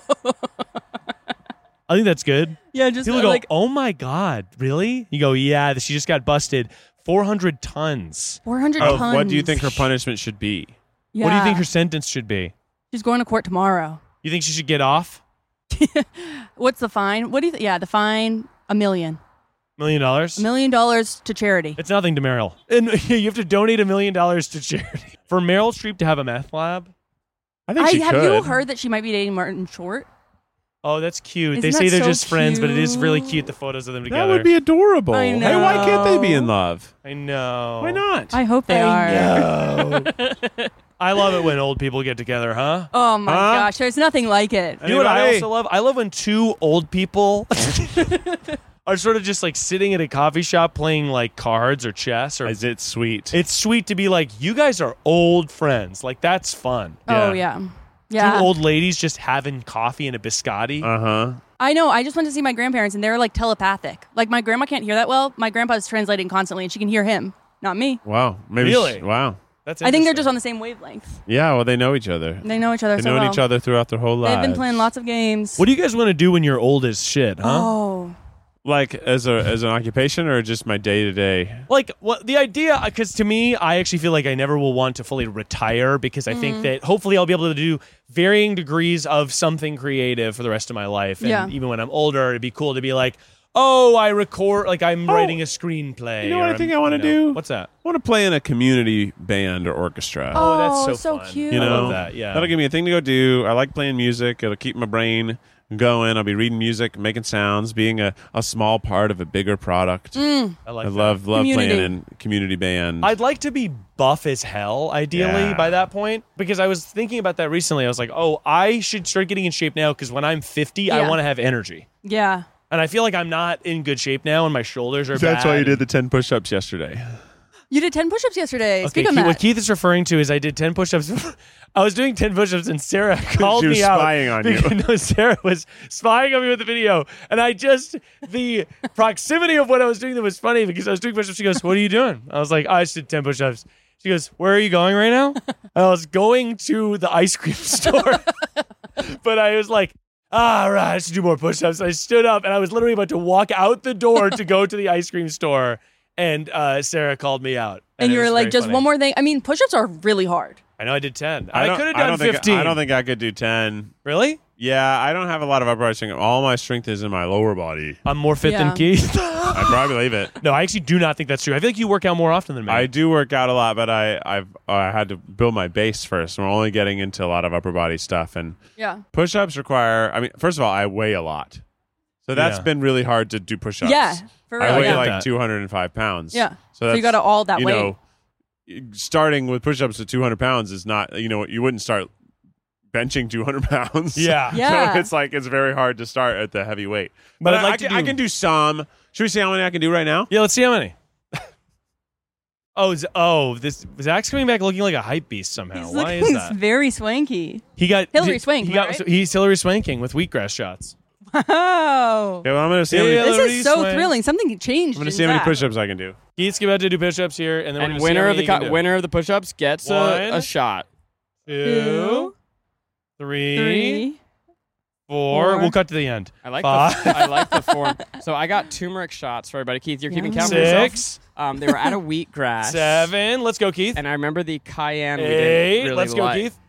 I think that's good. Yeah, just People go, oh my God, really? You go, yeah, she just got busted. 400 tons. 400 Of tons. what do you think her punishment should be? Yeah. What do you think her sentence should be? She's going to court tomorrow. You think she should get off? What's the fine? What do you think? Yeah, the fine, $1 million. $1 million? $1 million to charity. It's nothing to Meryl. And you have to donate $1 million to charity. For Meryl Streep to have a meth lab? I think she Have could. you heard that she might be dating Martin Short? Oh, that's cute. Isn't they say that they're so just friends, but it is really cute? cute, the photos of them That together. would be adorable. I Hey, why can't they be know. in love? I know. Why not? I hope they are. know. I love it when old people get together, huh? Oh my Huh? gosh, there's nothing like it. You know what I Anybody? also love? I love when two old people are sort of just like sitting at a coffee shop playing like cards or chess. Or Is it sweet? it's sweet to be like, you guys are old friends. Like, that's fun. Oh yeah. Yeah. Two old ladies just having coffee and a biscotti. Uh-huh. I know. I just went to see my grandparents and they're like telepathic. Like my grandma can't hear that well. My grandpa's translating constantly and she can hear him, not me. Wow. Maybe Really? Wow. That's I think they're interesting. just on the same wavelength. Yeah, well, they know each other. They know each other They've so known well. each other throughout their whole lives. They've been playing lots of games. What do you guys want to do when you're old as shit, huh? Oh. Like as an occupation or just my day-to-day? Like, what the idea, because to me, I actually feel like I never will want to fully retire because I think that hopefully I'll be able to do varying degrees of something creative for the rest of my life. And Yeah. even when I'm older, it'd be cool to be like, oh, I record, like I'm writing a screenplay. You know what or I think I'm- I wanna you know, do? What's that? I want to play in a community band or orchestra. Oh, that's so so fun. cute. You I know, love that, yeah. That'll give me a thing to go do. I like playing music. It'll keep my brain Go in. I'll be reading music, making sounds, being a small part of a bigger product. I like I that. love Community. playing in community band. I'd like to be buff as hell, ideally, Yeah. by that point, because I was thinking about that recently. I was like, oh, I should start getting in shape now because when I'm 50, I Yeah. want to have energy. Yeah. And I feel like I'm not in good shape now, and my shoulders are That's bad. why you did the 10 push-ups yesterday. You did 10 push-ups yesterday. Okay, Speak on that. what Keith is referring to is I did 10 push-ups. I was doing 10 push-ups, and Sarah called She was me out. spying on you. No, Sarah was spying on me with the video. And the proximity of what I was doing that was funny because I was doing push-ups. She goes, what are you doing? I was like, I just did 10 push-ups. She goes, where are you going right now? And I was going to the ice cream store. But I was like, all right, I should do more push-ups. I stood up, and I was literally about to walk out the door to go to the ice cream store. And Sarah called me out. and it you were was like, very just funny. one more thing. I mean, push-ups are really hard. I know I did 10. I don't- could have I done don't think- 15. I don't think I could do 10. Really? Yeah, I don't have a lot of upper body strength. All my strength is in my lower body. I'm more fit Yeah. than Keith. I probably believe it. No, I actually do not think that's true. I feel like you work out more often than me. I do work out a lot, but I had to build my base first. We're only getting into a lot of upper body stuff, and Yeah. push-ups require. I mean, first of all, I weigh a lot, so that's Yeah. been really hard to do push-ups. Yeah. For real. I weigh yeah. like like that. 205 pounds. Yeah. so, you that's, got to all that you weight. know, starting with push-ups at 200 pounds is not. You wouldn't start benching 200 pounds. Yeah. Yeah. So it's very hard to start at the heavy weight. But But I'd like I to can do some. Should we see how many I can do right now? Yeah, let's see how many. This Zach's coming back looking like a hype beast somehow. He's Why looking is that? very swanky. He got Hillary Swank, He am I got, right? so he's Hillary Swanking with wheatgrass shots. Wow. Okay, well, I'm going to see how many, Yeah, This Hillary is so Swank. thrilling. Something changed. I'm going to in see how many Zach. push-ups I can do. Keith's about to do push-ups here, and then we're And gonna winner see how of the many he can do. winner of the push-ups gets a One. shot. 2, 3, 3. 4. Four. We'll cut to the end. I like Five. I like the form. So I got turmeric shots for everybody. Keith, you're keeping count for yourself. 6, They were out of wheatgrass. 7. Let's go, Keith. And I remember the cayenne. 8. We didn't really Let's go, like. Keith.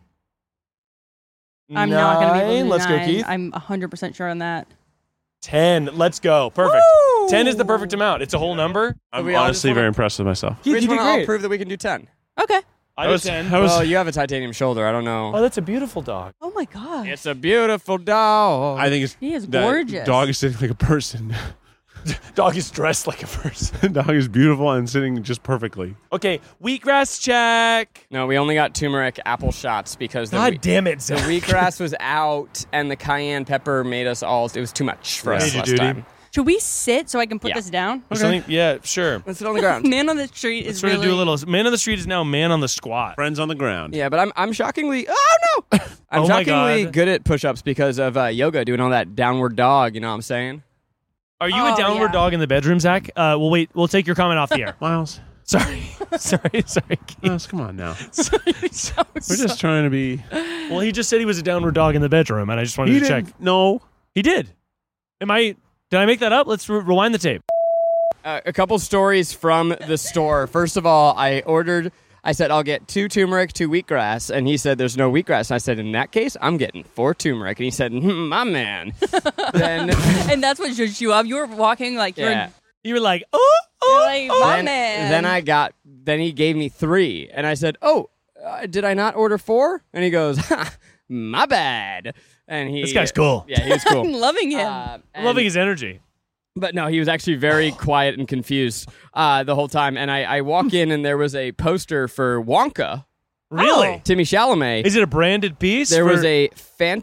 I'm not going to be able to 9. do Let's go, 9. Keith. I'm 100% sure on that. 10. Let's go. Perfect. Woo! 10 is the perfect amount. It's a whole number. I'm we all honestly just wanna- very impressed with myself. Keith, We just you did wanna all great. prove that we can do 10. Okay. I That did was- 10. that was- Well, you have a titanium shoulder. I don't know. Oh, that's a beautiful dog. Oh my God. It's a beautiful dog. I think it's He is that gorgeous. Dog is sitting like a person. Dog is dressed like a person. Dog is beautiful and sitting just perfectly. Okay, wheatgrass check. No, we only got turmeric apple shots because the God damn it, the Zach. wheatgrass was out and the cayenne pepper made us all. It was too much for Yeah. us Made you last duty. time. Should we sit so I can put Yeah. this down? Something- yeah, sure. Let's sit on the ground. Man on the street Let's is sort really... of do a little. Man on the street is now man on the squat. Friends on the ground. Yeah, but I'm shockingly. Oh no! I'm Oh my shockingly God. good at push-ups because of yoga, doing all that downward dog. You know what I'm saying? Are you Oh, a downward yeah. dog in the bedroom, Zach? We'll wait. We'll take your comment off the air. Miles, Sorry, Keith. Miles, come on now. Sorry. We're just trying to be. Well, he just said he was a downward dog in the bedroom, and I just wanted to check. No. He did. Did I make that up? Let's rewind the tape. A couple stories from the store. First of all, I said, I'll get 2 turmeric, 2 wheatgrass. And he said, there's no wheatgrass. And I said, in that case, I'm getting 4 turmeric. And he said, my man. Then, And that's what judged you up. You were walking like yeah. You were like, you're like, my man. Then he gave me 3. And I said, did I not order 4? And he goes, ha, my bad. And this guy's cool. Yeah, he was I'm cool. loving him. I'm loving his energy. But no, he was actually very quiet and confused the whole time. And I walk in and there was a poster for Wonka, Really? Timmy Chalamet. Is it a branded piece? There for- was a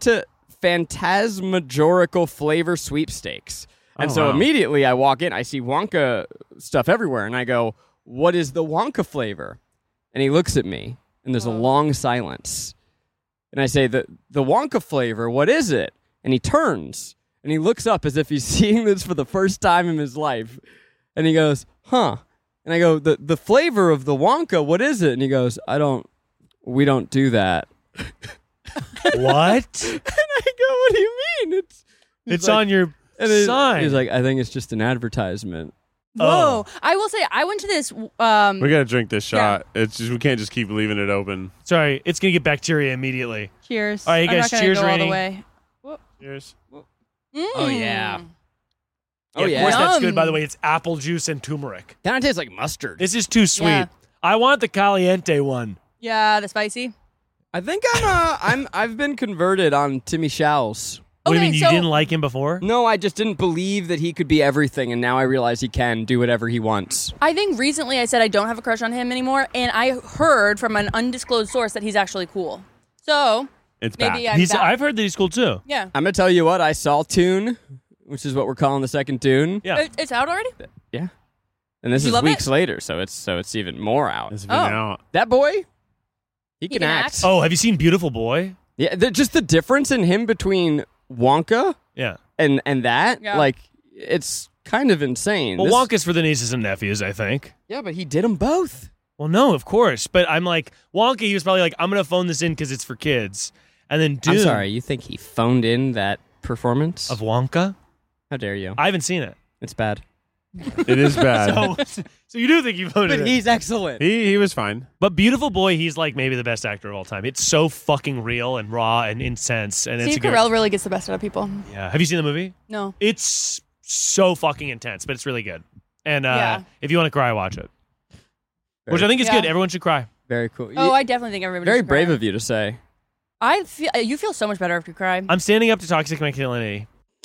phantasmagorical flavor sweepstakes. And Oh, so wow. immediately I walk in, I see Wonka stuff everywhere. And I go, what is the Wonka flavor? And he looks at me and there's a long silence. And I say, the Wonka flavor, what is it? And he turns. And he looks up as if he's seeing this for the first time in his life. And he goes, huh. And I go, the flavor of the Wonka, what is it? And he goes, we don't do that. What? And I go, what do you mean? It's on your sign. He's like, I think it's just an advertisement. Whoa. I will say, I went to this. We gotta drink this shot. It's just we can't just keep leaving it open. Sorry, it's gonna get bacteria immediately. Cheers. All right, you I'm guys, not gonna cheers go all rating. the way. Cheers. Oh, yeah. Yeah, Oh, of yeah. course that's Yum. good. By the way, it's apple juice and turmeric. Kind of tastes like mustard. This is too sweet. Yeah. I want the caliente one. Yeah, the spicy. I think I've been converted on Timmy Chow's. What do you Okay, mean you so- didn't like him before? No, I just didn't believe that he could be everything, and now I realize he can do whatever he wants. I think recently I said I don't have a crush on him anymore, and I heard from an undisclosed source that he's actually cool. So It's maybe back. I'm He's. back. I've heard that he's cool too. Yeah. I'm gonna tell you what, I saw Tune, which is what we're calling the second Dune. Yeah. It's out already? Yeah. And this You is love weeks it? later, so it's even more out. It's been Oh. out. That boy, he can can act. act? Oh, have you seen Beautiful Boy? Yeah, just the difference in him between Wonka Yeah. and that, Yeah. like, it's kind of insane. Well, This- Wonka's for the nieces and nephews, I think. Yeah, but he did them both. Well, no, of course. But I'm like, Wonka, he was probably like, I'm going to phone this in because it's for kids. And then Dune I'm sorry, you think he phoned in that performance? of Wonka. How dare you? I haven't seen it. It's bad. It is bad. So you do think you phoned it But in. he's excellent. He was fine. But Beautiful Boy, he's like maybe the best actor of all time. It's so fucking real and raw and intense. And it's Steve a good. Carell really gets the best out of people. Yeah. Have you seen the movie? No. It's so fucking intense, but it's really good. And Yeah. if you want to cry, watch it. Which I think is Yeah. good. Everyone should cry. Very cool. Oh, I definitely think everybody Very should brave cry. of you to say. I feel you feel so much better after you cry. I'm standing up to toxic masculinity.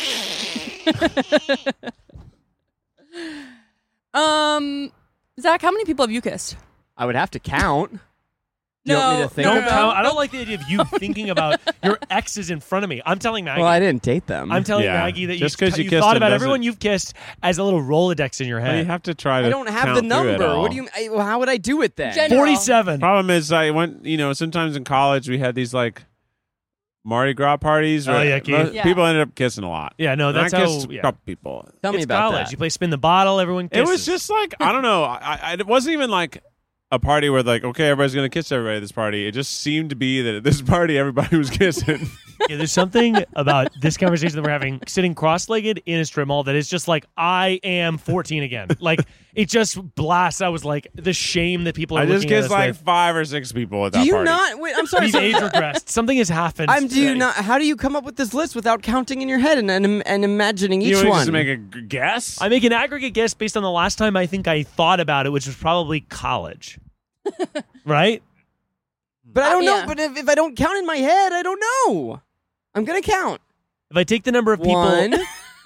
Zach, how many people have you kissed? I would have to count. Do you want me to think Don't about count. I don't like the idea of you thinking about your exes in front of me. I'm telling Maggie. Well, I didn't date them. I'm telling Yeah. Maggie that Just you 'cause you kissed thought him about doesn't- everyone you've kissed as a little Rolodex in your Well, you head. have to try to. I don't have count the through it number. all. What do you? How would I do it then? General. 47. Problem is, I went. Sometimes in college we had these like Mardi Gras parties. Oh, where yeah, Keith. most Yeah. people ended up kissing a lot. Yeah, no, And that's I how. kissed a Yeah. couple people. Tell me It's about college. that. You play spin the bottle. Everyone kisses. It was just like I don't know. It wasn't even like a party where like okay, everybody's gonna kiss everybody at this party. It just seemed to be that at this party everybody was kissing. Yeah, there's something about this conversation that we're having, sitting cross-legged in a strip mall, that is just like I am 14 again. Like it just blasts. I was like the shame that people are I just looking at kissed us like with. 5 or 6 people at that Do you party. not? Wait, I'm sorry. We've age regressed. Something has happened. Do you today. not? How do you come up with this list without counting in your head and imagining You each want one? just to make a guess? I make an aggregate guess based on the last time I think I thought about it, which was probably college. Right? but I don't know. Yeah. But if I don't count in my head, I don't know. I'm gonna count. If I take the number of people. 1,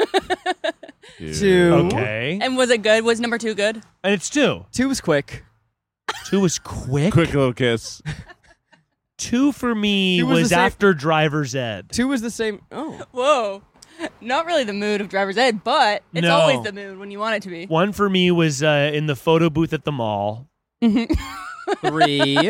2. Okay. And was it good? Was number 2 good? And it's 2. 2 was quick. 2 was quick. Quick little kiss. 2 for me 2 was was the same- after driver's ed. 2 was the same. Oh, Whoa. Not really the mood of driver's ed, but it's No. always the mood when you want it to be. 1 for me was in the photo booth at the mall. 3,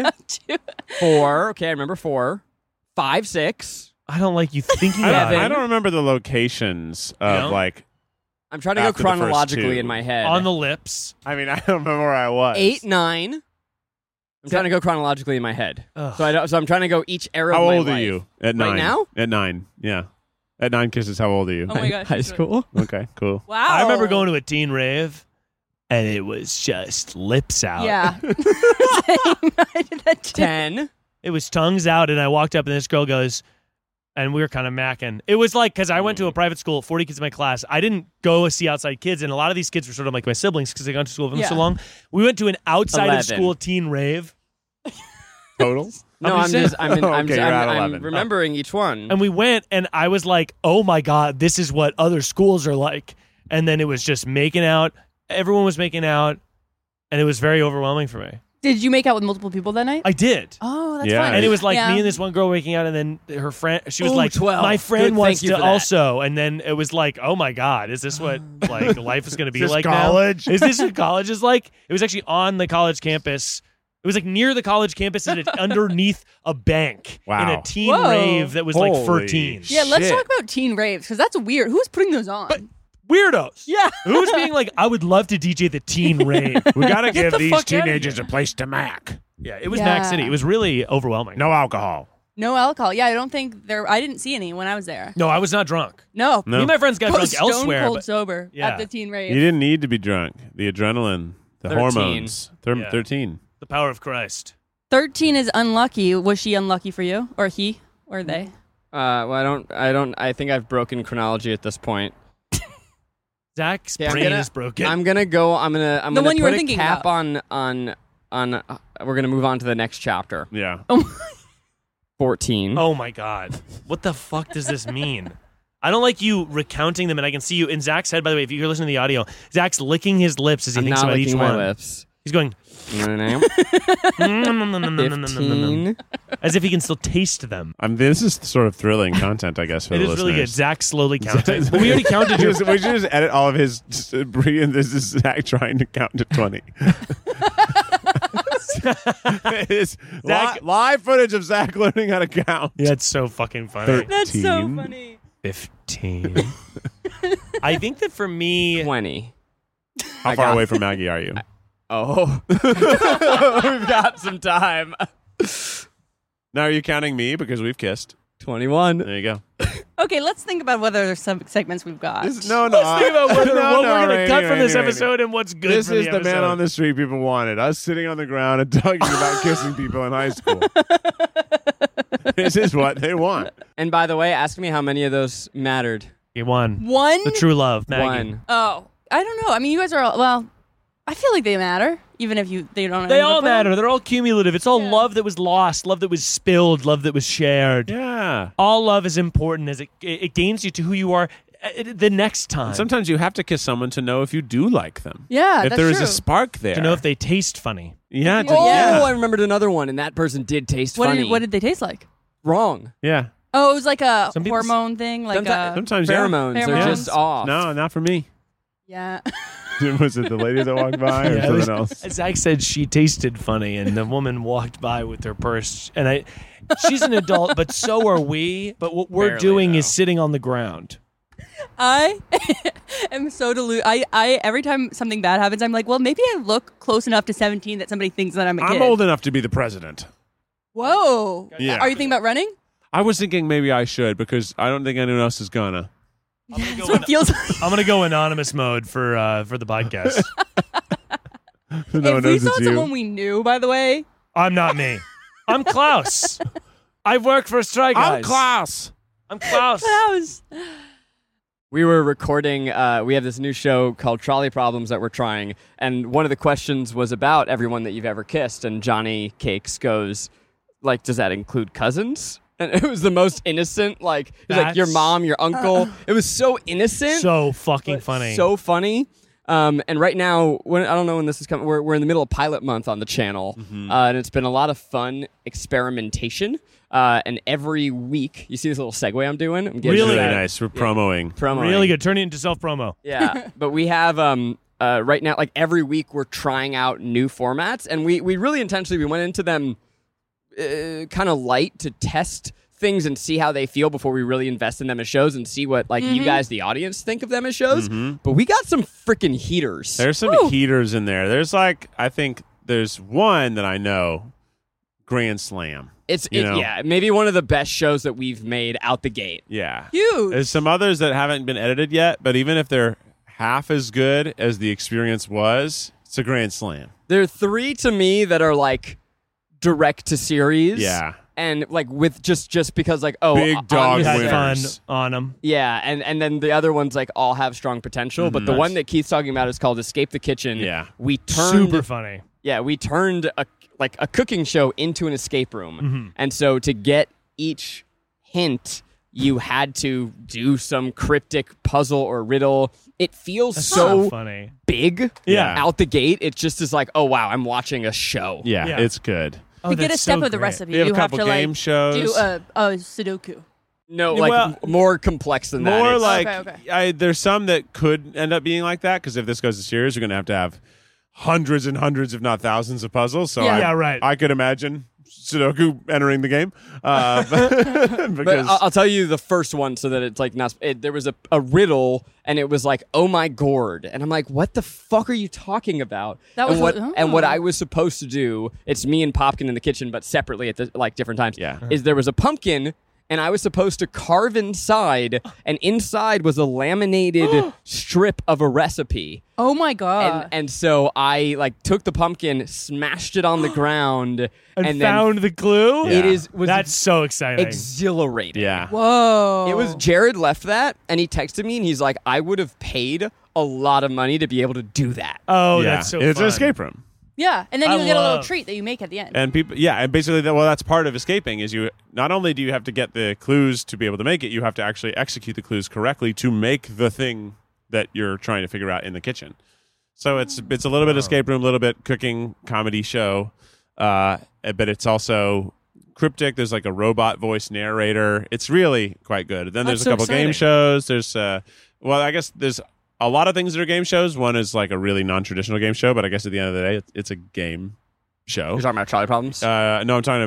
4. Okay, I remember 4. 5, 6. I don't like you thinking I about don't, it. I don't remember the locations of don't? like. I'm trying to go After the first chronologically 2. in my head. On the lips. I mean, I don't remember where I was. 8, 9. I'm trying to go chronologically in my head. Ugh. So I'm trying to go each era How of my old are life. you at 9? now? At 9, yeah. At 9 kisses, how old are you? Oh my gosh. High school? Okay, cool. Wow. I remember going to a teen rave, and it was just lips out. Yeah. Same. I did that too. 10. It was tongues out, and I walked up, and this girl goes, and we were kind of macking. It was like, because I went to a private school, 40 kids in my class. I didn't go see outside kids, and a lot of these kids were sort of like my siblings because they gone to school with them so Yeah. long. We went to an outside 11. of school teen rave, Total? No, I'm I'm just just I'm Okay, you're at I'm 11. remembering each one. and we went, and I was like, oh my God, this is what other schools are like. And then it was just making out. Everyone was making out, and it was very overwhelming for me. Did you make out with multiple people that night? I did. Oh, that's Yeah. fun. And it was like Yeah. me and this one girl making out, and then her friend, she was Ooh, like, 12. my friend Good, wants thank you to for that. also. And then it was like, oh my God, is this what like life is going to be Is this like college? now? Is this what college is like? It was actually on the college campus. It was like near the college campus and underneath a bank in Wow. a teen Whoa. rave that was like Holy for teens. Yeah, let's Shit. talk about teen raves because that's weird. Who's putting those on? Weirdos. Yeah. Who's being like, I would love to DJ the teen rave. We got to Get give the these fuck outta teenagers here. a place to mac. Yeah, it was Yeah. Mac City. It was really overwhelming. No alcohol. No alcohol. Yeah, I don't think there. I didn't see any when I was there. No, I was not drunk. No. No. Me and my friends got drunk Stone elsewhere. cold But sober Yeah. at the teen rave. You didn't need to be drunk. The adrenaline, the 13. hormones. Yeah. 13. the power of Christ. 13 is unlucky. Was she unlucky for you, or he, or they? Well, I think I've broken chronology at this point. Zach's Yeah, I'm brain gonna- is broken. I'm gonna The gonna one you put were a thinking cap about. on we're gonna move on to the next chapter. Yeah. 14. Oh my God. What the fuck does this mean? I don't like you recounting them, and I can see you in Zach's head. By the way, if you're listening to the audio, Zach's licking his lips as he I'm thinks not about each licking my one. lips. He's going 15. as if he can still taste them. This is sort of thrilling content, I guess, for It the is listeners. really good. Zach slowly counting. But we already counted your. we should just edit all of his. This is Zach trying to count to 20. It's Zach- live footage of Zach learning how to count. Yeah, it's so fucking funny. That's so 13. funny. 15. I think that for me, 20. How far away from Maggie are you? Oh. We've got some time. Now, are you counting me because we've kissed? 21. There you go. Okay, let's think about what other segments we've got. No. let's think about what we're going to cut from this episode and what's good This from is the the episode. man on the street people wanted. Us sitting on the ground and talking about kissing people in high school. This is what they want. And by the way, ask me how many of those mattered. He won. One? The true love, Maggie. One. Oh, I don't know. I mean, you guys are all, well, I feel like they matter, even if they don't. They end all up well. matter. They're all cumulative. It's all love that was lost, love that was spilled, love that was shared. Yeah. All love is important as it gains you to who you are the next time. Sometimes you have to kiss someone to know if you do like them. Yeah, If that's there is true. a spark there. to know if they taste funny. Yeah. Oh, yeah. Oh, I remembered another one, and that person did taste What funny. did they taste like? Wrong. Yeah. Oh, it was like a Some people- hormone thing, like Sometimes, Pheromones are Pheromones. just off. No, not for me. yeah. Was it the lady that walked by or Yeah, it was- someone else? Zach said she tasted funny, and the woman walked by with her purse. And she's an adult, but so are we. But what we're Barely, doing though. is sitting on the ground. I am so deluded. I every time something bad happens, I'm like, well, maybe I look close enough to 17 that somebody thinks that I'm a kid. I'm old enough to be the president. Whoa. Yeah. Are you thinking about running? I was thinking maybe I should because I don't think anyone else is gonna. That's what it feels like. I'm gonna go anonymous mode for the podcast. No If one we knows saw it's someone you. we knew, by the way, I'm not me. I'm Klaus. I work for Stray Guys. I'm Klaus. I'm Klaus. Klaus. We were recording, we have this new show called Trolley Problems that we're trying, and one of the questions was about everyone that you've ever kissed, and Johnny Cakes goes, like, does that include cousins? And it was the most innocent, like, it was like your That's- mom, your uncle. It was so innocent. So fucking but funny. So funny. And right now, I don't know when this is coming, we're in the middle of pilot month on the channel, and it's been a lot of fun experimentation. And every week, you see this little segue I'm doing? I'm getting Really to Really that. nice. We're promoting. Promoing. Really good. Turn it into self promo. Yeah, but we have right now, like every week, we're trying out new formats, and we really intentionally we went into them kind of light to test things and see how they feel before we really invest in them as shows and see what like you guys, the audience, think of them as shows. But we got some freaking heaters. There's some heaters in there. There's I think there's one that I know, Grand Slam. You know? Yeah, maybe one of the best shows that we've made out the gate. Yeah. Huge. There's some others that haven't been edited yet, but even if they're half as good as the experience was, it's a Grand Slam. There are 3 to me that are like direct to series. Yeah. And like with just because like Big dog We had winners. fun on them. yeah, and then the other ones like all have strong potential, but the Nice. one that Keith's talking about is called Escape the Kitchen. Yeah. we turned Super funny. we turned a cooking show into an escape room, and so to get each hint, you had to do some cryptic puzzle or riddle. It feels so funny. big, Yeah. out the gate. It just is like, oh wow, I'm watching a show. Yeah, Yeah. it's good. Oh, to get a that's step so of the great. recipe, We have you a have couple to game like shows. do a Sudoku. No, like Well, more complex than that. More It's- like Okay. there's some that could end up being like that because if this goes to series, you're going to have hundreds and hundreds, if not thousands, of puzzles. So Yeah. Yeah, right. I could imagine Sudoku entering the game. But Because I'll tell you the first one so that it's like not. There was a riddle and it was like, oh my gourd, and I'm like, what the fuck are you talking about? That was and what I was supposed to do. It's me and Popkin in the kitchen, but separately at like different times. Yeah. Is there was a pumpkin. And I was supposed to carve inside, and inside was a laminated strip of a recipe. Oh my god. And so I like took the pumpkin, smashed it on the ground, And then found the clue? it was That's so exciting. exhilarating. yeah. Whoa. It was Jared left that, and he texted me, and he's like, I would have paid a lot of money to be able to do that. Oh, Yeah. that's so It's fun. an escape room. Yeah, and then I you get a little love- treat that you make at the end. And people, yeah, and basically, that's part of escaping. Is you not only do you have to get the clues to be able to make it, you have to actually execute the clues correctly to make the thing that you're trying to figure out in the kitchen. So it's a little bit escape room, a little bit cooking comedy show, but it's also cryptic. There's like a robot voice narrator. It's really quite good. Then there's That's a so couple game exciting. shows. There's I guess there's a lot of things that are game shows. One is like a really non-traditional game show, but I guess at the end of the day, it's a game show. You're talking about Charlie Problems? No, I'm talking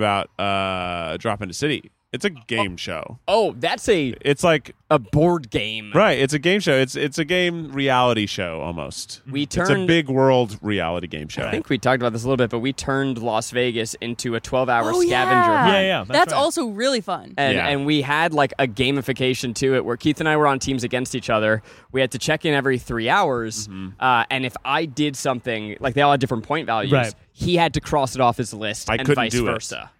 about Drop Into City. It's a game show. Oh, that's It's like a board game. right. It's a game show. It's a game reality show almost. We It's a turned. big world reality game show. I think we talked about this a little bit, but we turned Las Vegas into a 12-hour Oh, scavenger hunt. Yeah, That's right. also really fun. And, Yeah. and we had like a gamification to it where Keith and I were on teams against each other. We had to check in every 3 hours. And if I did something, like they all had different point values, Right. he had to cross it off his list I and couldn't vice do it. versa.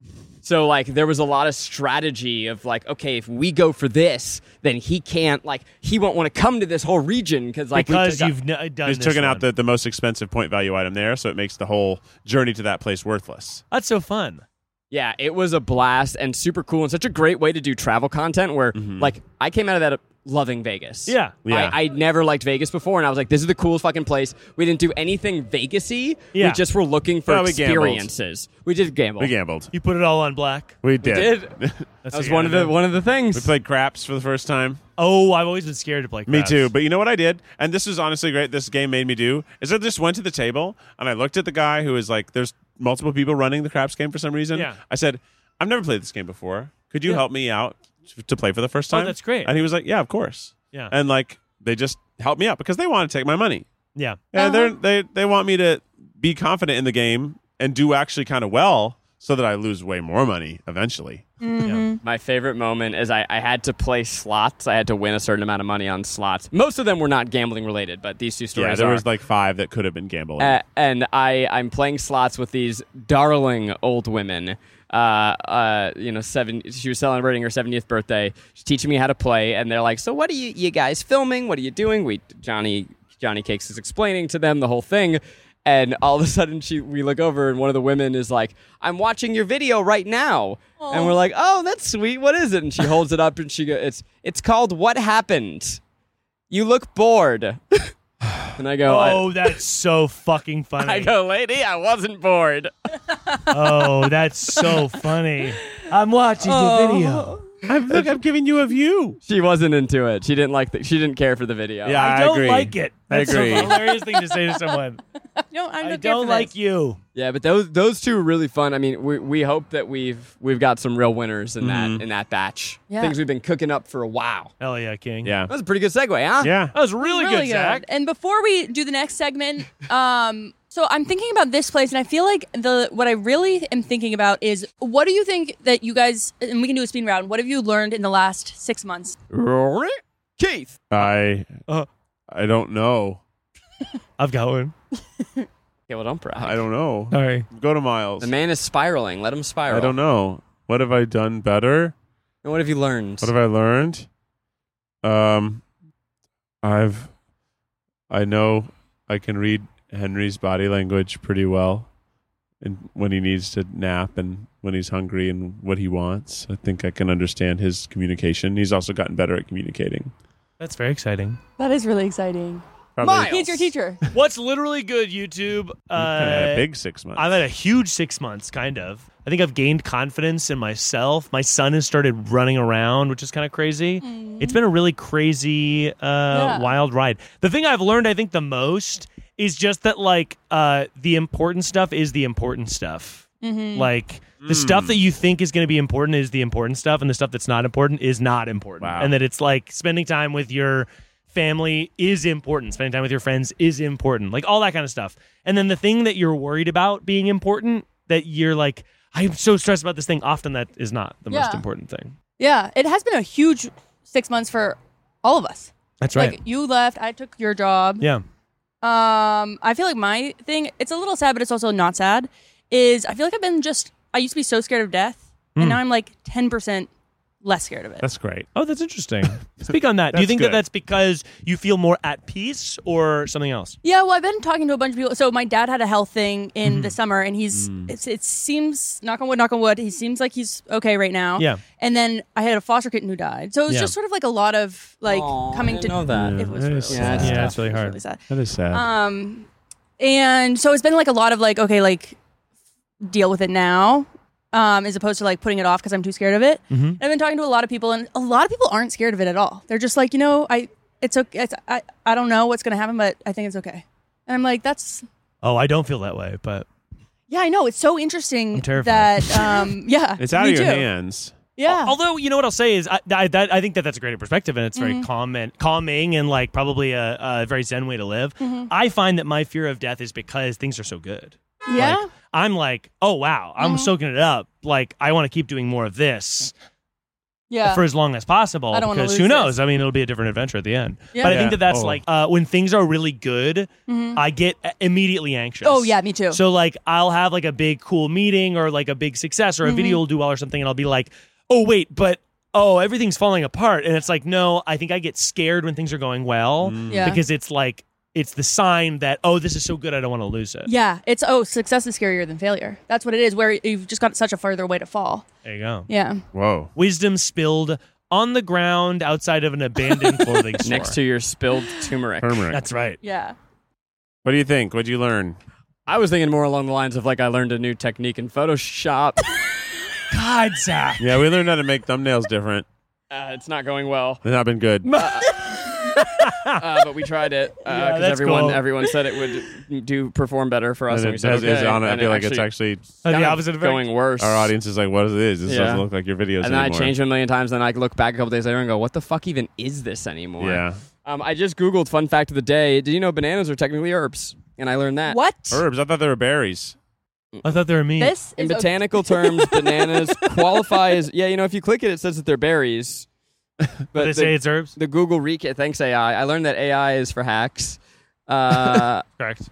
So like there was a lot of strategy of like, okay, if we go for this, then he can't he won't want to come to this whole region because because you've done He's this taken out one. the most expensive point value item there, so it makes the whole journey to that place worthless. That's so fun. Yeah, it was a blast and super cool and such a great way to do travel content where like I came out of that loving Vegas. Yeah. Yeah. I never liked Vegas before and I was like, this is the coolest fucking place. We didn't do anything Vegas-y. Yeah. We just were looking for Well, we gambled. experiences. We did gamble. We gambled. You put it all on black. We did. did. That's That was what one you of gotta the do. one of the things. We played craps for the first time. Oh, I've always been scared to play Me craps. too. But you know what I did? And this is honestly great. This game made me do is I just went to the table and I looked at the guy who is like, there's multiple people running the craps game for some reason. Yeah. I said, I've never played this game before. Could you Yeah. help me out to play for the first Oh, time? that's great. And he was like, yeah, of course. Yeah. And like they just helped me out because they want to take my money. Yeah. And they want me to be confident in the game and do actually kind of well so that I lose way more money eventually. Yeah. My favorite moment is I had to play slots. I had to win a certain amount of money on slots. Most of them were not gambling related, but these two Yeah, stories there are. was like 5 that could have been gambling. And I'm playing slots with these darling old women. 7. She was celebrating her 70th birthday. She's teaching me how to play, and they're like, "So what are you guys filming? What are you doing?" Johnny Cakes is explaining to them the whole thing, and all of a sudden we look over, and one of the women is like, "I'm watching your video right now," and we're like, "Oh, that's sweet. What is it?" And she holds it up, and she goes, "It's called What Happened. You look bored." And I go, Oh, that's so fucking funny. I go, "Lady, I wasn't bored." Oh, that's so funny. I'm watching the video. I'm giving you a view. She wasn't into it. She didn't like. She didn't care for the video. Yeah, I I don't agree. like it. I That's agree. a hilarious thing to say to someone. I don't like you. Yeah, but those two are really fun. I mean, we hope that we've got some real winners in that batch. Yeah. Things we've been cooking up for a while. Hell yeah, King. Yeah. That was a pretty good segue, huh? Yeah. That was really good, Zach. And before we do the next segment, so I'm thinking about this place, and I feel like what I really am thinking about is what do you think that you guys, and we can do a speed round, what have you learned in the last 6 months? Keith. I don't know. I've got one. Okay, well, don't brag. I don't know. Sorry. Go to Miles. The man is spiraling. Let him spiral. I don't know. What have I done better? And what have you learned? What have I learned? I know I can read Henry's body language pretty well, and when he needs to nap and when he's hungry and what he wants. I think I can understand his communication. He's also gotten better at communicating. That's very exciting. That is really exciting. Probably Miles. He's your teacher. What's literally good, YouTube? had a big 6 months. I've had a huge 6 months, kind of. I think I've gained confidence in myself. My son has started running around, which is kind of crazy. It's been a really crazy, wild ride. The thing I've learned, I think, the most is just that, like, the important stuff is the important stuff. Like, the stuff that you think is going to be important is the important stuff, and the stuff that's not important is not important. Wow. And that it's like spending time with your family is important. Spending time with your friends is important. Like, all that kind of stuff. And then the thing that you're worried about being important, that you're like, I'm so stressed about this thing, often that is not the most Yeah. important thing. Yeah, it has been a huge 6 months for all of us. That's right. Like, you left, I took your job. Yeah. I feel like my thing, it's a little sad, but it's also not sad, is I feel like I used to be so scared of death, and now I'm like 10% less scared of it. That's great. Oh, that's interesting. Speak on that. Do you That's think good. that's because you feel more at peace or something else? Yeah, well, I've been talking to a bunch of people. So my dad had a health thing in Mm-hmm. the summer, and it seems, knock on wood, he seems like he's okay right now. Yeah. And then I had a foster kitten who died. So it was Yeah. just sort of like a lot of like coming I to didn't know that. It was That really is sad. sad. Yeah, stuff. it's really It was hard. really sad. That is sad. And so it's been like a lot of like, okay, like deal with it now, as opposed to like putting it off because I'm too scared of it. Mm-hmm. And I've been talking to a lot of people, and a lot of people aren't scared of it at all. They're just like, it's okay. I don't know what's gonna happen, but I think it's okay. And I'm like, that's Oh, I don't feel that way, but yeah, I know. It's so interesting I'm terrified. that yeah, It's out me of your too. hands. Yeah. although you know what I'll say is I think that's a great perspective, and it's Mm-hmm. very calming and like probably a very zen way to live. I find that my fear of death is because things are so good. Yeah. Like, I'm like, oh wow, I'm soaking it up. Like I want to keep doing more of this Yeah. for as long as possible. I don't wanna because lose who knows? this. I mean, it'll be a different adventure at the end. Yeah. But I Yeah. think that's Oh. like when things are really good, I get immediately anxious. Oh, yeah, me too. So like I'll have like a big cool meeting or like a big success or a video will do well or something, and I'll be like, oh wait, but everything's falling apart, and it's like no, I think I get scared when things are going well Yeah. because it's like it's the sign that this is so good I don't want to lose it. Yeah. It's success is scarier than failure. That's what it is. Where you've just got such a further way to fall. There you go. Yeah. Whoa. Wisdom spilled on the ground outside of an abandoned clothing store. Next to your spilled turmeric. Turmeric. That's right. Yeah. What do you think? What'd you learn? I was thinking more along the lines of like I learned a new technique in Photoshop. God, Zach. Yeah, we learned how to make thumbnails different. It's not going well, It's not been good. but we tried it Yeah, because that's cool. everyone said it would perform better for us. And And we it said, has, okay. I And feel it like it's actually The kind of opposite effect. going worse. our audience is like, what is this? This Yeah. doesn't look like your videos And then I anymore. changed it a million times. Then I look back a couple days later and go, "What the fuck even is this anymore?" Yeah. I just googled fun fact of the day. Did you know bananas are technically herbs? And I learned that. What? Herbs. I thought they were berries. I thought they were meat. This In is botanical terms, bananas qualify as if you click it, it says that they're berries. But they say it's herbs. the Google recap. Thanks AI. I learned that AI is for hacks. Correct.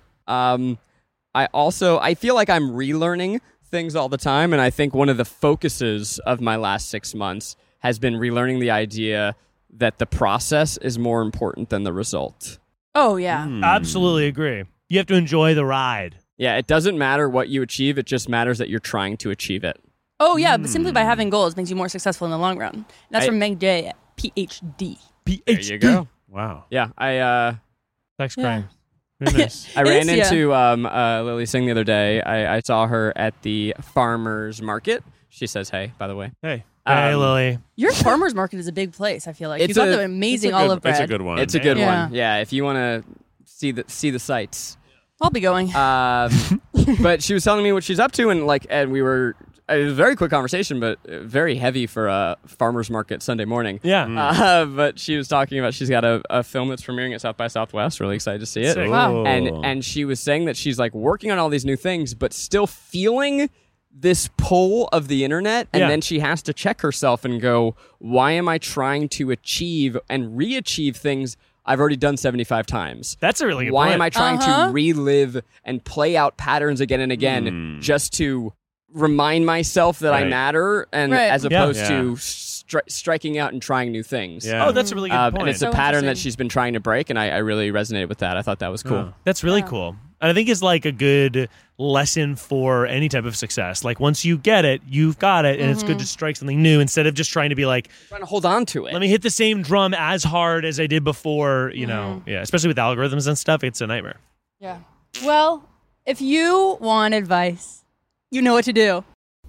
I feel like I'm relearning things all the time, and I think one of the focuses of my last 6 months has been relearning the idea that the process is more important than the result. Oh yeah. Absolutely agree. You have to enjoy the ride. Yeah, it doesn't matter what you achieve; it just matters that you're trying to achieve it. Oh yeah. But simply by having goals makes you more successful in the long run. And that's from Meg J. PhD. There you go. Wow. Yeah, I Sex Yeah. crime. Very nice. I It ran is, yeah. into Lily Singh the other day. I saw her at the farmers market. She says, "Hey," by the way. Hey. Hey, Um, Lily. Your farmers market is a big place. I feel like It's you've got a- the amazing It's a good- olive bread. It's a good one. It's a good Yeah. one. Yeah, if you want to see the sights. I'll be going. But she was telling me what she's up to, and we were. It was a very quick conversation, but very heavy for a farmers market Sunday morning. Yeah. But she was talking about she's got a film that's premiering at South by Southwest. Really excited to see it. Sick. Wow. And she was saying that she's like working on all these new things, but still feeling this pull of the internet, and Yeah. then she has to check herself and go, why am I trying to achieve and re-achieve things I've already done 75 times? That's a really good Why point. am I trying Uh-huh. to relive and play out patterns again and again just to remind myself that I Right. matter, and Right. as opposed Yeah. to striking out and trying new things? Yeah. Oh, that's a really good point. And it's a So pattern that interesting. she's been trying to break, and I really resonated with that. I thought that was cool. That's really cool. And I think it's like a good lesson for any type of success. Like once you get it, you've got it, and it's good to strike something new instead of just trying to be like, Trying to hold on to it. let me hit the same drum as hard as I did before, you know. Yeah, especially with algorithms and stuff, it's a nightmare. Yeah. Well, if you want advice, you know what to do.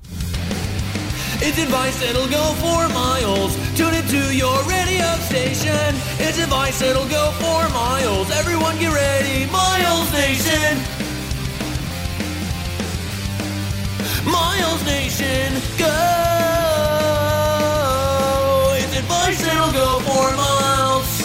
It's advice that'll go for miles. Tune into your radio station. It's advice that'll go for miles. Everyone get ready, Miles Nation. Miles Nation, go. It's advice that'll go for miles.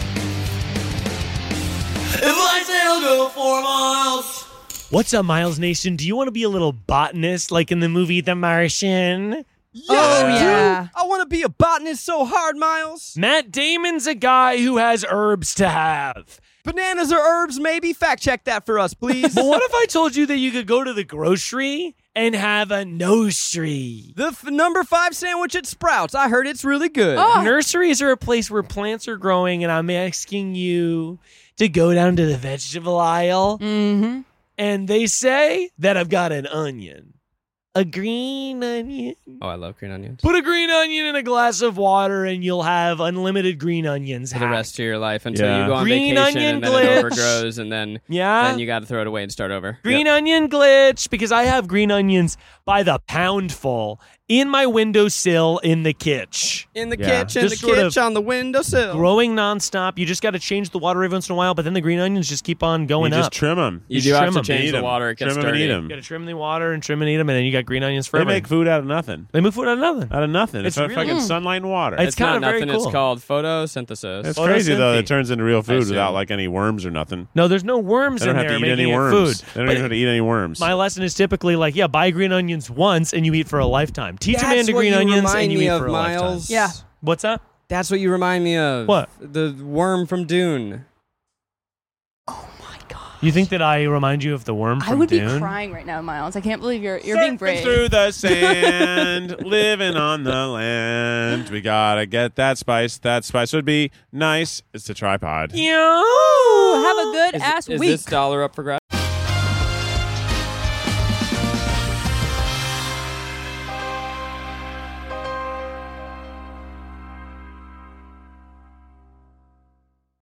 Advice that'll go for miles. What's up, Miles Nation? Do you want to be a little botanist like in the movie The Martian? Oh, yeah. I want to be a botanist so hard, Miles. Matt Damon's a guy who has herbs to have. Bananas are herbs, maybe? Fact check that for us, please. But what if I told you that you could go to the grocery and have a nursery. The number 5 sandwich at Sprouts. I heard it's really good. Nurseries are a place where plants are growing, and I'm asking you to go down to the vegetable aisle. Mm-hmm. And they say that I've got an onion. A green onion. Oh, I love green onions. Put a green onion in a glass of water and you'll have unlimited green onions. For the rest of your life until Yeah. you go on Green vacation onion and then glitch. it overgrows and then you got to throw it away and start over. Green onion glitch, because I have green onions by the poundful in my windowsill in the kitchen. In the Yeah. kitchen, Just the sort of kitchen on the windowsill. Growing nonstop. You just got to change the water every once in a while, but then the green onions just keep on You going just up. trim them. You You do have trim to 'em, change eat the 'em. water. It gets Trim 'em and dirty. eat 'em. You got to trim the water and trim and eat them, and then you got green onions They forever. make food out of nothing. They make food out of nothing. Out of nothing. It's It's really- fucking sunlight and water. It's It's not kinda very nothing. cool. It's called photosynthesis. It's crazy though. photosynthesis. It turns into real food assume. without like any worms or nothing. No, there's no worms They don't in have there to eat any making it worms. food. They don't But even have to eat any worms. my lesson is typically like, buy green onions once and you eat for a lifetime. Teach a man That's to what green you onions remind and you me eat of, for a lifetime. Miles. Yeah. What's that? That's what you remind me of. What? The worm from Dune. You think that I remind you of the worm from I would Dune? be crying right now, Miles. I can't believe you're being Surfing brave. through the sand, living on the land. We gotta get that spice. That spice would be nice. It's the tripod. Ooh, have a good ass Is week. this dollar up for grabs?